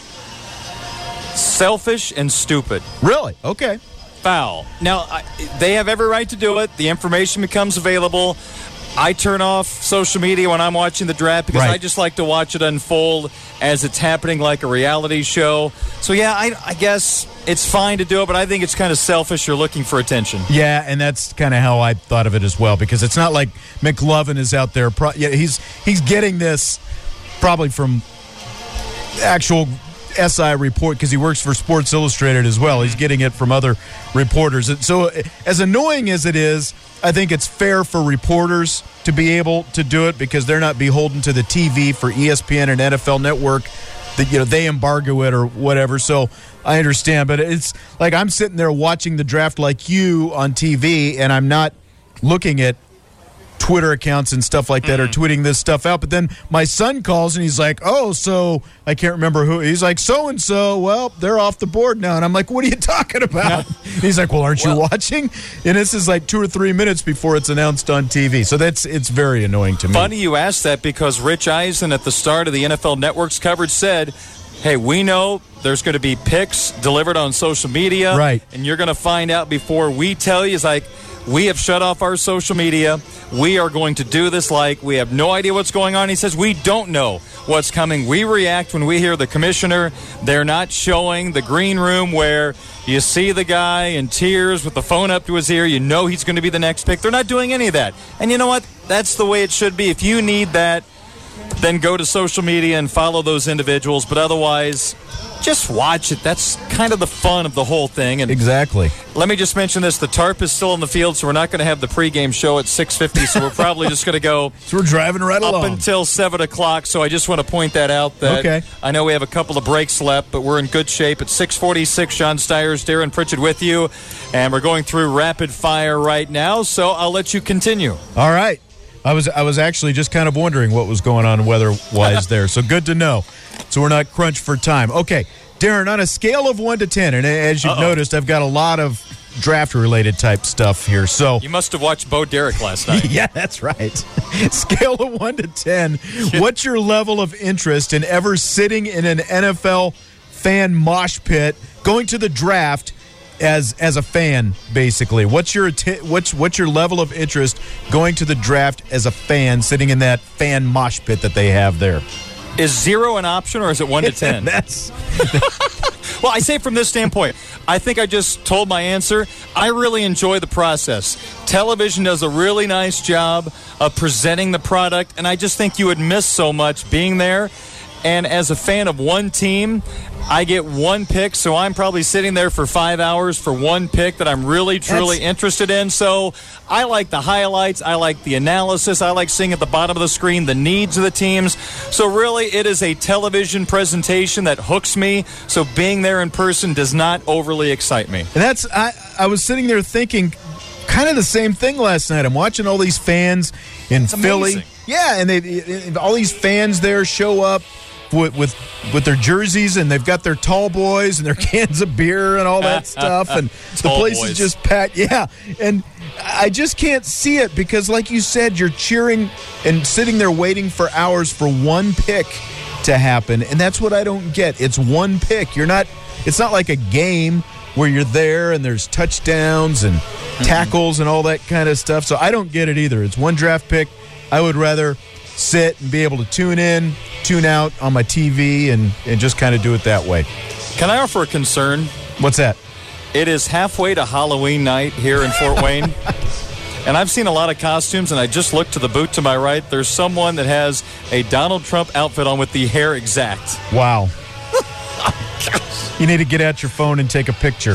Selfish and stupid. Really? Okay. Foul. Now, they have every right to do it. The information becomes available. I turn off social media when I'm watching the draft because I just like to watch it unfold as it's happening like a reality show. So, yeah, I guess it's fine to do it, but I think it's kind of selfish. You're looking for attention. Yeah, and that's kind of how I thought of it as well, because it's not like McLovin is out there. He's getting this probably from actual SI report because he works for Sports Illustrated as well. He's getting it from other reporters. And so as annoying as it is, I think it's fair for reporters to be able to do it because they're not beholden to the TV for ESPN and NFL Network. That they embargo it or whatever. So I understand, but it's like I'm sitting there watching the draft like you on TV, and I'm not looking at Twitter accounts and stuff like that are tweeting this stuff out. But then my son calls and he's like, oh, so I can't remember who. He's like, so-and-so, well, they're off the board now. And I'm like, what are you talking about? He's like, well, aren't you watching? And this is like 2 or 3 minutes before it's announced on TV. So it's very annoying to me. Funny you asked that because Rich Eisen at the start of the NFL Network's coverage said, hey, we know there's going to be picks delivered on social media. Right. And you're going to find out before we tell you. It's like, we have shut off our social media. We are going to do this like we have no idea what's going on. He says we don't know what's coming. We react when we hear the commissioner. They're not showing the green room where you see the guy in tears with the phone up to his ear. You know he's going to be the next pick. They're not doing any of that. And you know what? That's the way it should be. If you need that, then go to social media and follow those individuals. But otherwise, just watch it. That's kind of the fun of the whole thing. And exactly. Let me just mention this. The tarp is still in the field, so we're not going to have the pregame show at 6:50, so we're probably just going to go so we're driving right up along until 7 o'clock. So I just want to point that out. That I know we have a couple of breaks left, but we're in good shape. At 6:46, John Stiers, Darren Pritchett with you, and we're going through rapid fire right now, so I'll let you continue. All right. I was actually just kind of wondering what was going on weather-wise there, so good to know. So we're not crunched for time. Okay, Darren, on a scale of 1 to 10, and as you've noticed, I've got a lot of draft-related type stuff here. So you must have watched Bo Derek last night. Yeah, that's right. Scale of 1 to 10, what's your level of interest in ever sitting in an NFL fan mosh pit, going to the draft as a fan, basically? What's your level of interest going to the draft as a fan, sitting in that fan mosh pit that they have there? Is 0 an option, or is it 1 to 10? Well, I say from this standpoint, I think I just told my answer. I really enjoy the process. Television does a really nice job of presenting the product, and I just think you would miss so much being there. And as a fan of one team, I get one pick, so I'm probably sitting there for 5 hours for one pick that I'm really, truly interested in. So I like the highlights. I like the analysis. I like seeing at the bottom of the screen the needs of the teams. So really, it is a television presentation that hooks me. So being there in person does not overly excite me. And I was sitting there thinking kind of the same thing last night. I'm watching all these fans in Philly. Amazing. Yeah, and all these fans there show up with their jerseys, and they've got their tall boys and their cans of beer and all that stuff, and the place is just packed. Yeah, and I just can't see it because, like you said, you're cheering and sitting there waiting for hours for one pick to happen, and that's what I don't get. It's one pick. It's not like a game where you're there and there's touchdowns and tackles and all that kind of stuff. So I don't get it either. It's one draft pick. I would rather sit and be able to tune in, tune out on my TV and just kind of do it that way. Can I offer a concern? What's that? It is halfway to Halloween night here in Fort Wayne. And I've seen a lot of costumes, and I just looked to the boot to my right. There's someone that has a Donald Trump outfit on with the hair exact. Wow. You need to get out your phone and take a picture.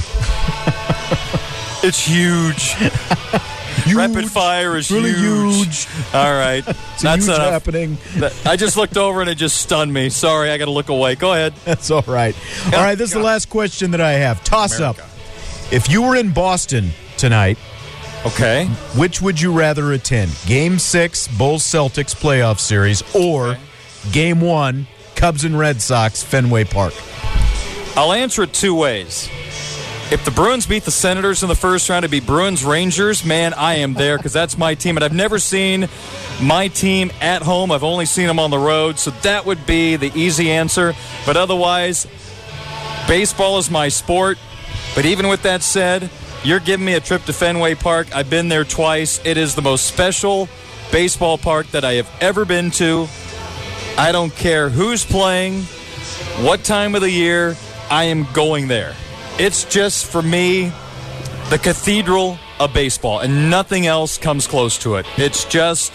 It's huge. Rapid fire is really huge. All right. That's happening. I just looked over and it just stunned me. Sorry, I got to look away. Go ahead. That's all right. All right, this is the last question that I have. Toss up. If you were in Boston tonight, okay, which would you rather attend? Game 6, Bulls-Celtics playoff series, or Game 1, Cubs and Red Sox, Fenway Park? I'll answer it two ways. If the Bruins beat the Senators in the first round, it'd be Bruins-Rangers. Man, I am there because that's my team. And I've never seen my team at home. I've only seen them on the road. So that would be the easy answer. But otherwise, baseball is my sport. But even with that said, you're giving me a trip to Fenway Park. I've been there twice. It is the most special baseball park that I have ever been to. I don't care who's playing, what time of the year, I am going there. It's just, for me, the cathedral of baseball, and nothing else comes close to it. It's just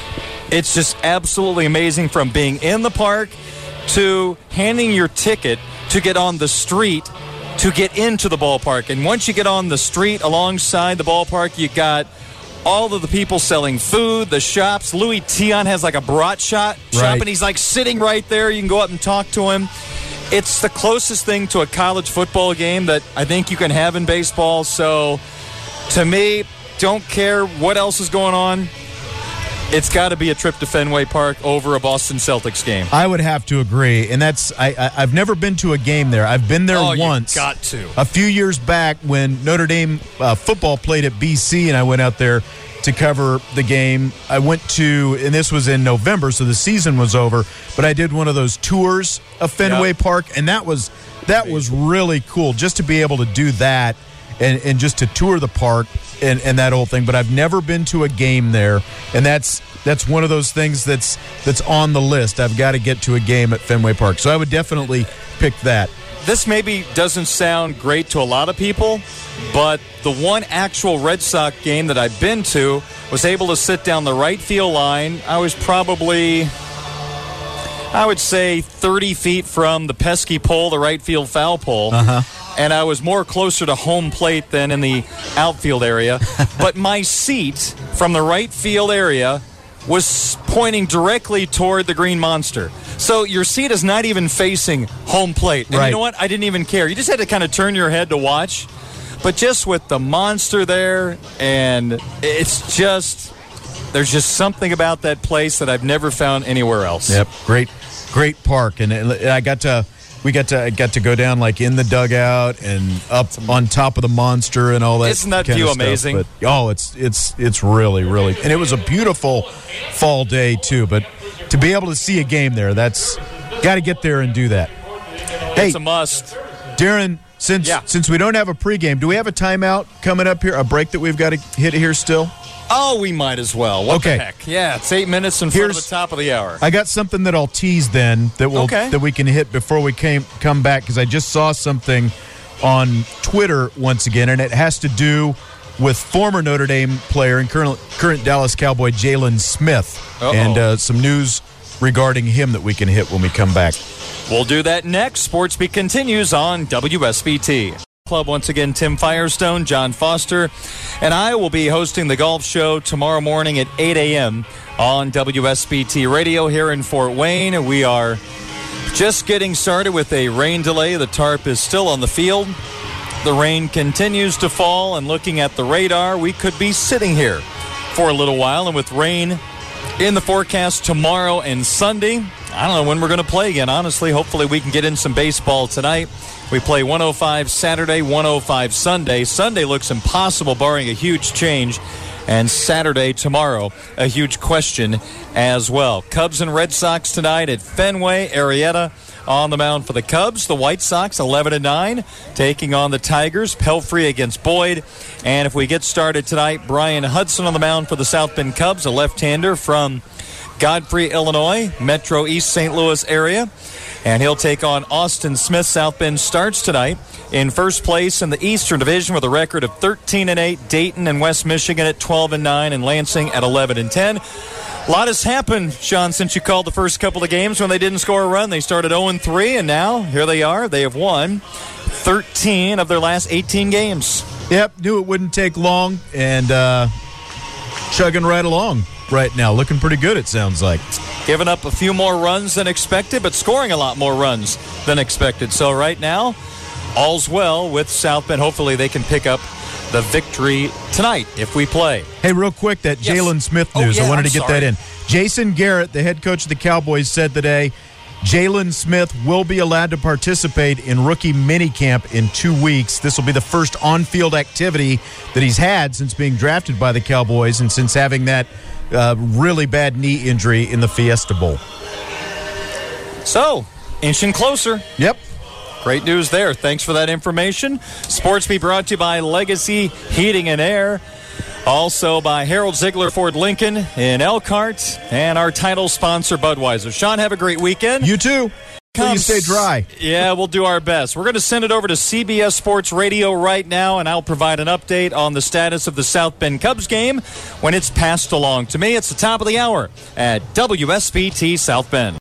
absolutely amazing, from being in the park to handing your ticket to get on the street to get into the ballpark. And once you get on the street alongside the ballpark, you got all of the people selling food, the shops. Louis Tion has like a brat shop, and he's like sitting right there. You can go up and talk to him. It's the closest thing to a college football game that I think you can have in baseball. So, to me, don't care what else is going on. It's got to be a trip to Fenway Park over a Boston Celtics game. I would have to agree. And I've never been to a game there. I've been there once. You've got to. A few years back when Notre Dame football played at BC, and I went out there to cover the game. I went to, and this was in November, so the season was over, but I did one of those tours of Fenway Park, and that was really cool, just to be able to do that and just to tour the park and that whole thing. But I've never been to a game there, and that's one of those things that's on the list. I've got to get to a game at Fenway Park, so I would definitely pick that. This maybe doesn't sound great to a lot of people, but the one actual Red Sox game that I've been to was able to sit down the right field line. I was probably, I would say, 30 feet from the pesky pole, the right field foul pole. And I was more closer to home plate than in the outfield area. But my seat from the right field area was pointing directly toward the Green Monster. So your seat is not even facing home plate. And you know what? I didn't even care. You just had to kind of turn your head to watch. But just with the Monster there, and it's just, there's just something about that place that I've never found anywhere else. Yep, great park. And I got to go down like in the dugout and up on top of the Monster and all that. Isn't that kind view of stuff. amazing? But, it's really, really, and it was a beautiful fall day too. But to be able to see a game there, that's got to get there and do that. It's a must. Darren, since we don't have a pregame, do we have a timeout coming up here? A break that we've got to hit here still? Oh, we might as well. What the heck? Yeah, it's 8 minutes in front of the top of the hour. I got something that I'll tease then that we can hit before we come back, because I just saw something on Twitter once again, and it has to do with former Notre Dame player and current Dallas Cowboy Jalen Smith. And some news regarding him that we can hit when we come back. We'll do that next. SportsBeat continues on WSBT. Club once again, Tim Firestone, John Foster, and I will be hosting the golf show tomorrow morning at 8 a.m. on WSBT Radio here in Fort Wayne. We are just getting started with a rain delay. The tarp is still on the field. The rain continues to fall, and looking at the radar, we could be sitting here for a little while. And with rain in the forecast tomorrow and Sunday, I don't know when we're going to play again, honestly. Hopefully we can get in some baseball tonight. We play 105 Saturday, 105 Sunday. Sunday looks impossible barring a huge change. And Saturday, tomorrow, a huge question as well. Cubs and Red Sox tonight at Fenway. Arrieta on the mound for the Cubs. The White Sox 11-9 taking on the Tigers. Pelfrey against Boyd. And if we get started tonight, Brian Hudson on the mound for the South Bend Cubs, a left-hander from Godfrey, Illinois, Metro East St. Louis area. And he'll take on Austin Smith. South Bend starts tonight in first place in the Eastern Division with a record of 13-8. Dayton and West Michigan at 12-9, and Lansing at 11-10. A lot has happened, Sean, since you called the first couple of games when they didn't score a run. They started 0-3, and now here they are. They have won 13 of their last 18 games. Yep, knew it wouldn't take long, and chugging right along right now. Looking pretty good, it sounds like. Giving up a few more runs than expected, but scoring a lot more runs than expected. So right now, all's well with South Bend. Hopefully they can pick up the victory tonight if we play. Hey, real quick, that Yes. Jalen Smith news, I wanted to get that in. Jason Garrett, the head coach of the Cowboys, said today Jalen Smith will be allowed to participate in rookie minicamp in 2 weeks. This will be the first on-field activity that he's had since being drafted by the Cowboys and since having that really bad knee injury in the Fiesta Bowl. So, inching closer. Yep. Great news there. Thanks for that information. SportsBeat brought to you by Legacy Heating and Air. Also by Harold Ziegler Ford Lincoln in Elkhart. And our title sponsor, Budweiser. Sean, have a great weekend. You too. Please stay dry. Yeah, we'll do our best. We're going to send it over to CBS Sports Radio right now, and I'll provide an update on the status of the South Bend Cubs game when it's passed along to me. It's the top of the hour at WSBT South Bend.